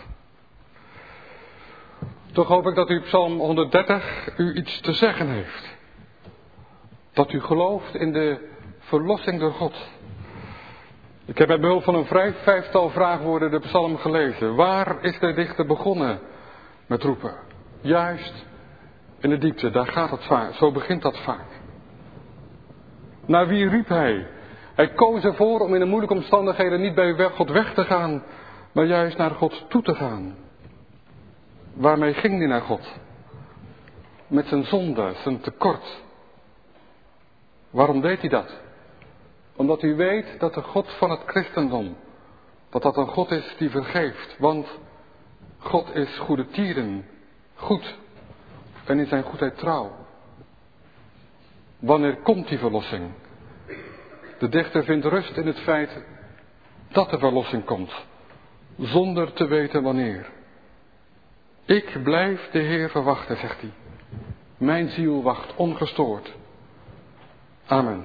Toch hoop ik dat u Psalm 130 u iets te zeggen heeft. Dat u gelooft in de verlossing door God. Ik heb met behulp van een vijftal vraagwoorden de psalm gelezen. Waar is de dichter begonnen met roepen? Juist in de diepte, daar gaat het vaak. Zo begint dat vaak. Naar wie riep hij? Hij koos ervoor om in de moeilijke omstandigheden niet bij God weg te gaan, maar juist naar God toe te gaan. Waarmee ging hij naar God? Met zijn zonde, zijn tekort. Waarom deed hij dat? Omdat u weet dat de God van het christendom, dat een God is die vergeeft. Want God is goede tieren, goed en in zijn goedheid trouw. Wanneer komt die verlossing? De dichter vindt rust in het feit dat de verlossing komt, zonder te weten wanneer. Ik blijf de Heer verwachten, zegt hij. Mijn ziel wacht ongestoord. Amen.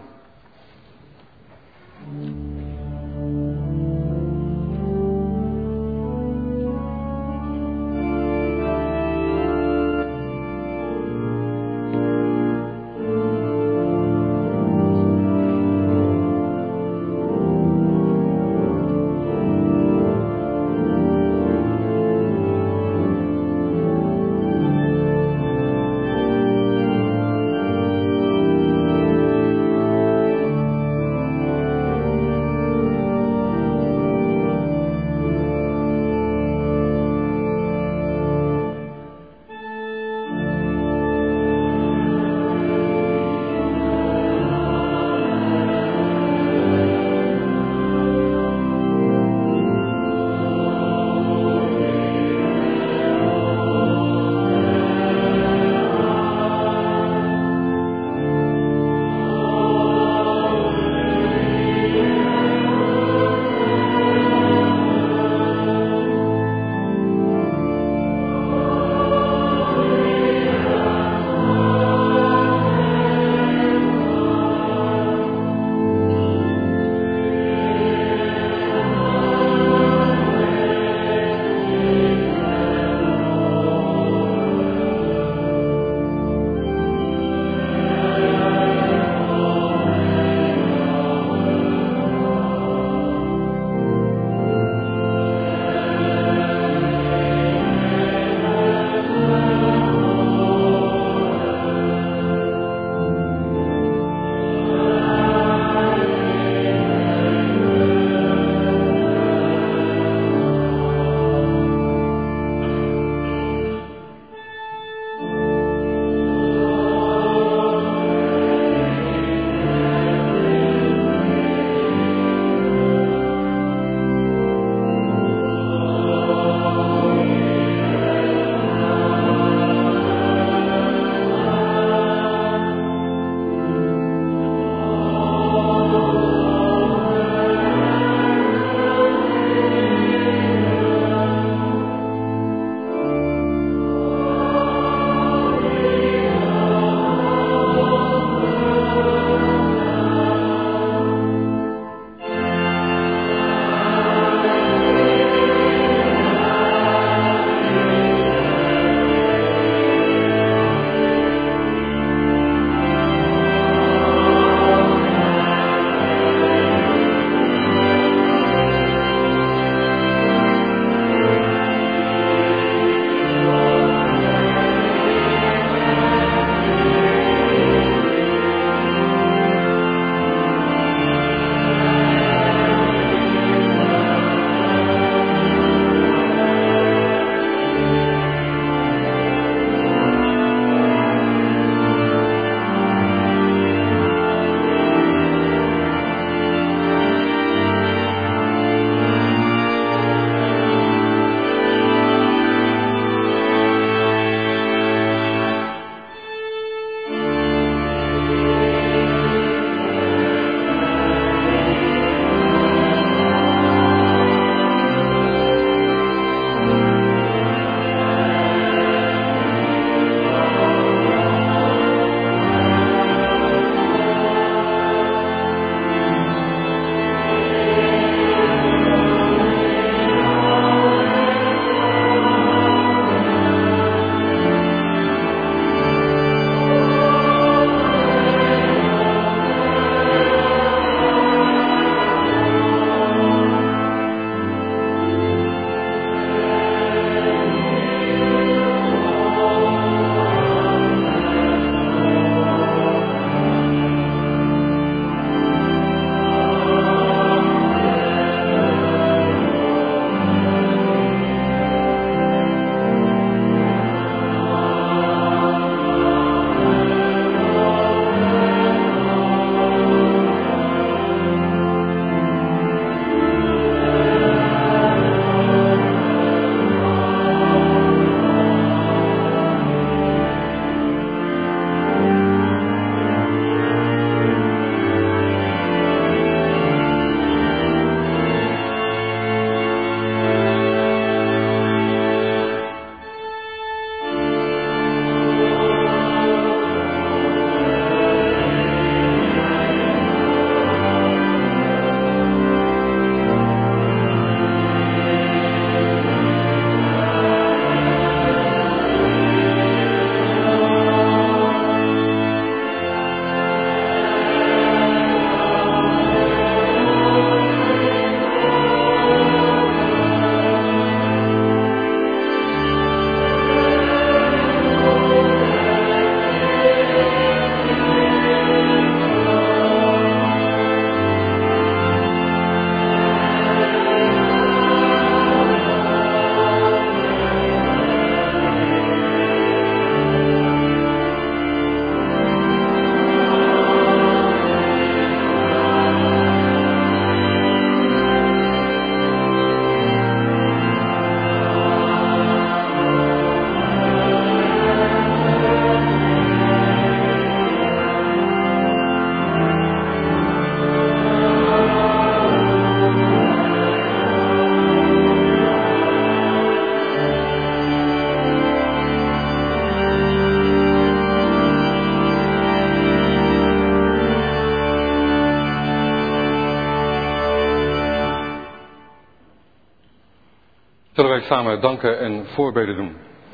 Zullen wij samen danken en voorbeden doen.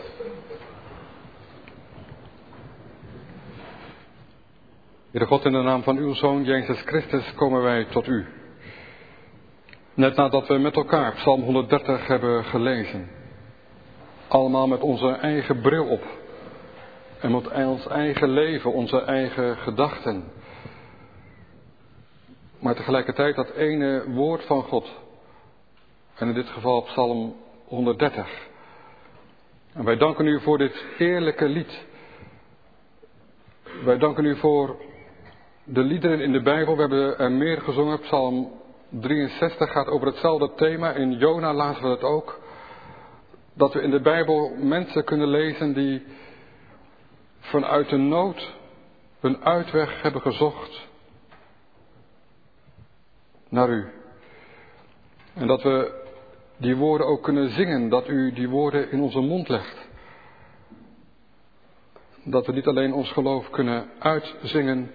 Heere God, in de naam van uw Zoon Jezus Christus komen wij tot u. Net nadat we met elkaar Psalm 130 hebben gelezen. Allemaal met onze eigen bril op. En met ons eigen leven, onze eigen gedachten. Maar tegelijkertijd dat ene woord van God. En in dit geval Psalm 130. En wij danken u voor dit eerlijke lied. Wij danken u voor de liederen in de Bijbel. We hebben er meer gezongen. Psalm 63 gaat over hetzelfde thema. In Jona lazen we het ook. Dat we in de Bijbel mensen kunnen lezen die vanuit de nood een uitweg hebben gezocht naar u. En dat we die woorden ook kunnen zingen, dat u die woorden in onze mond legt. Dat we niet alleen ons geloof kunnen uitzingen,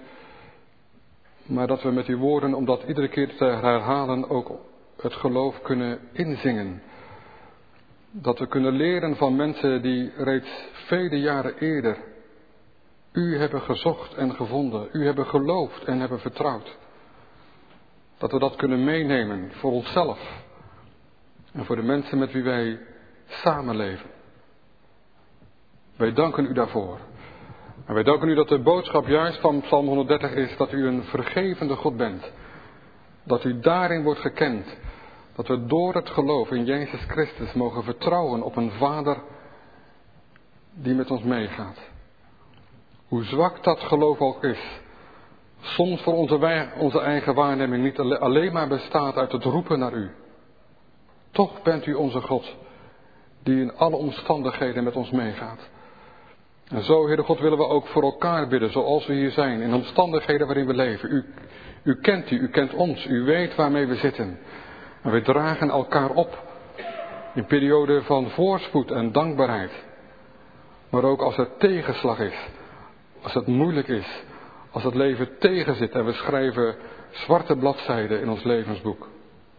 maar dat we met die woorden, om dat iedere keer te herhalen, ook het geloof kunnen inzingen. Dat we kunnen leren van mensen die reeds vele jaren eerder u hebben gezocht en gevonden, u hebben geloofd en hebben vertrouwd. Dat we dat kunnen meenemen voor onszelf en voor de mensen met wie wij samenleven. Wij danken u daarvoor. En wij danken u dat de boodschap juist van Psalm 130 is dat u een vergevende God bent. Dat u daarin wordt gekend. Dat we door het geloof in Jezus Christus mogen vertrouwen op een Vader die met ons meegaat. Hoe zwak dat geloof ook is. Soms voor onze eigen waarneming niet alleen maar bestaat uit het roepen naar u. Toch bent u onze God die in alle omstandigheden met ons meegaat. En zo, Heere God, willen we ook voor elkaar bidden zoals we hier zijn. In omstandigheden waarin we leven. U kent ons, u weet waarmee we zitten. En we dragen elkaar op in perioden van voorspoed en dankbaarheid. Maar ook als er tegenslag is. Als het moeilijk is. Als het leven tegenzit en we schrijven zwarte bladzijden in ons levensboek.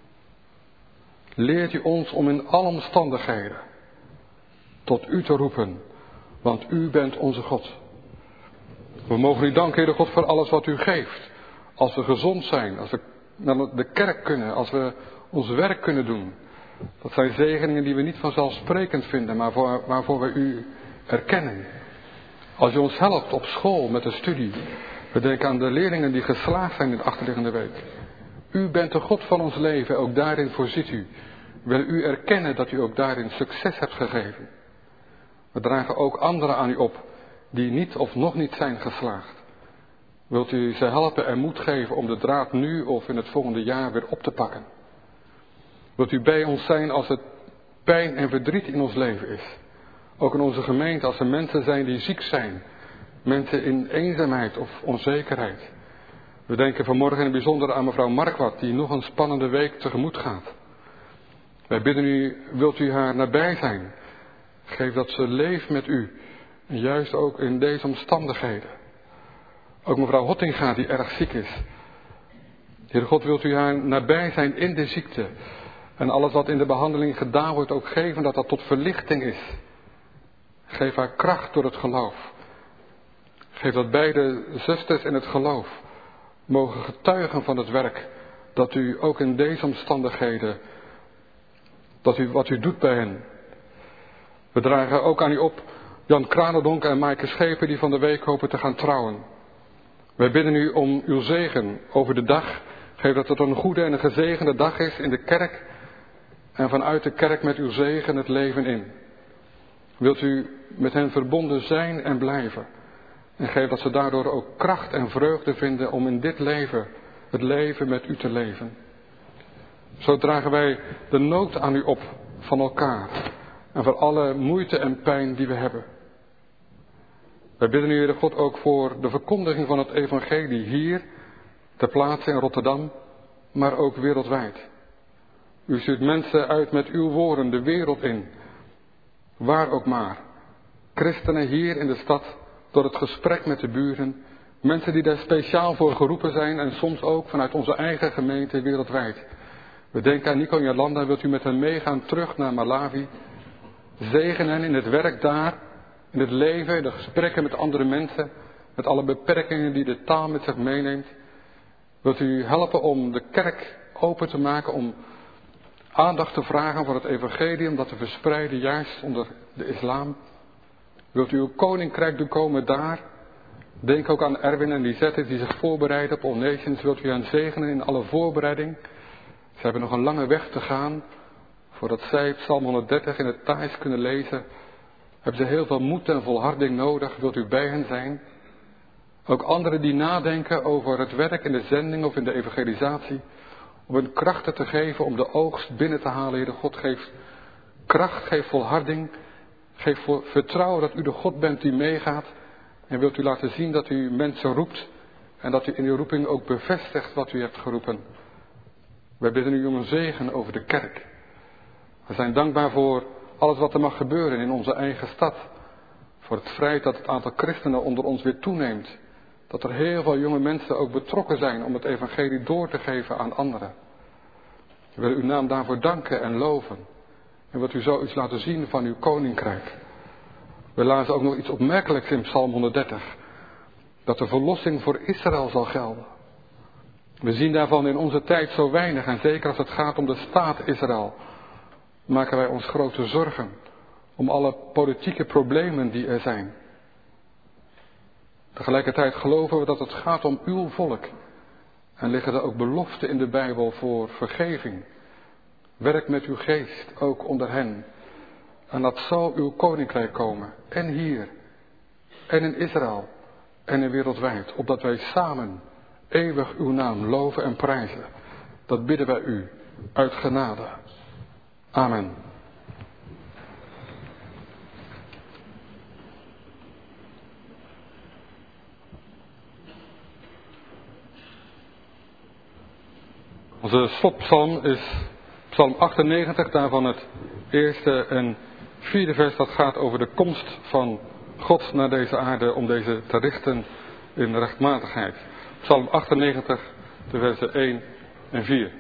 Leert u ons om in alle omstandigheden tot u te roepen. Want u bent onze God. We mogen u danken, Heere God, voor alles wat u geeft. Als we gezond zijn, als we naar de kerk kunnen, als we ons werk kunnen doen. Dat zijn zegeningen die we niet vanzelfsprekend vinden, maar waarvoor we u erkennen. Als u ons helpt op school met de studie. We denken aan de leerlingen die geslaagd zijn in de achterliggende week. U bent de God van ons leven, ook daarin voorziet u. We willen u erkennen dat u ook daarin succes hebt gegeven. We dragen ook anderen aan u op die niet of nog niet zijn geslaagd. Wilt u ze helpen en moed geven om de draad nu of in het volgende jaar weer op te pakken? Wilt u bij ons zijn als het pijn en verdriet in ons leven is? Ook in onze gemeente als er mensen zijn die ziek zijn. Mensen in eenzaamheid of onzekerheid. We denken vanmorgen in het bijzonder aan mevrouw Markwart die nog een spannende week tegemoet gaat. Wij bidden u, wilt u haar nabij zijn? Geef dat ze leeft met u. En juist ook in deze omstandigheden. Ook mevrouw Hottinga die erg ziek is. Heer God, wilt u haar nabij zijn in de ziekte. En alles wat in de behandeling gedaan wordt ook geven dat dat tot verlichting is. Geef haar kracht door het geloof. Geef dat beide zusters in het geloof mogen getuigen van het werk. Dat u ook in deze omstandigheden, wat u doet bij hen. We dragen ook aan u op Jan Kranendonk en Maaike Schepen die van de week hopen te gaan trouwen. Wij bidden u om uw zegen over de dag. Geef dat het een goede en een gezegende dag is in de kerk. En vanuit de kerk met uw zegen het leven in. Wilt u met hen verbonden zijn en blijven. En geef dat ze daardoor ook kracht en vreugde vinden om in dit leven, het leven met u te leven. Zo dragen wij de nood aan u op van elkaar. En voor alle moeite en pijn die we hebben. Wij bidden u, Heere God, ook voor de verkondiging van het evangelie hier, ter plaatse in Rotterdam, maar ook wereldwijd. U stuurt mensen uit met uw woorden de wereld in, waar ook maar. Christenen hier in de stad, door het gesprek met de buren, mensen die daar speciaal voor geroepen zijn en soms ook vanuit onze eigen gemeente wereldwijd. We denken aan Nico en Jolanda, wilt u met hen meegaan terug naar Malawi? Zegen hen in het werk daar, in het leven, in de gesprekken met andere mensen, met alle beperkingen die de taal met zich meeneemt. Wilt u helpen om de kerk open te maken, om aandacht te vragen voor het evangelie, om dat te verspreiden, juist onder de islam. Wilt u uw koninkrijk doen komen daar? Denk ook aan Erwin en Lisette die zich voorbereiden op All Nations. Wilt u hen zegenen in alle voorbereiding? Ze hebben nog een lange weg te gaan. Voordat zij Psalm 130 in het Thais kunnen lezen, hebben ze heel veel moed en volharding nodig. Wilt u bij hen zijn? Ook anderen die nadenken over het werk in de zending of in de evangelisatie. Om hun krachten te geven om de oogst binnen te halen. Heere God, geef kracht, geef volharding. Geef vertrouwen dat u de God bent die meegaat. En wilt u laten zien dat u mensen roept. En dat u in uw roeping ook bevestigt wat u hebt geroepen. Wij bidden u om een zegen over de kerk. We zijn dankbaar voor alles wat er mag gebeuren in onze eigen stad. Voor het feit dat het aantal christenen onder ons weer toeneemt. Dat er heel veel jonge mensen ook betrokken zijn om het evangelie door te geven aan anderen. We willen uw naam daarvoor danken en loven. En wat u zoiets laten zien van uw koninkrijk. We lazen ook nog iets opmerkelijks in Psalm 130. Dat de verlossing voor Israël zal gelden. We zien daarvan in onze tijd zo weinig. En zeker als het gaat om de staat Israël. Maken wij ons grote zorgen. Om alle politieke problemen die er zijn. Tegelijkertijd geloven we dat het gaat om uw volk. En liggen er ook beloften in de Bijbel voor vergeving. Werk met uw geest, ook onder hen. En laat zo uw koninkrijk komen. En hier. En in Israël. En in wereldwijd. Opdat wij samen eeuwig uw naam loven en prijzen. Dat bidden wij u uit genade. Amen. Onze slotpsalm is Psalm 98, daarvan het eerste en vierde vers. Dat gaat over de komst van God naar deze aarde om deze te richten in rechtmatigheid. Psalm 98, de versen 1 en 4.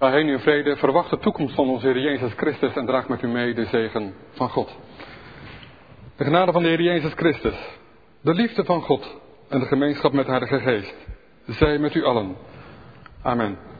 Ga heen in vrede, verwacht de toekomst van onze Heer Jezus Christus en draag met u mee de zegen van God. De genade van de Heer Jezus Christus, de liefde van God en de gemeenschap met de Heilige Geest, zij met u allen. Amen.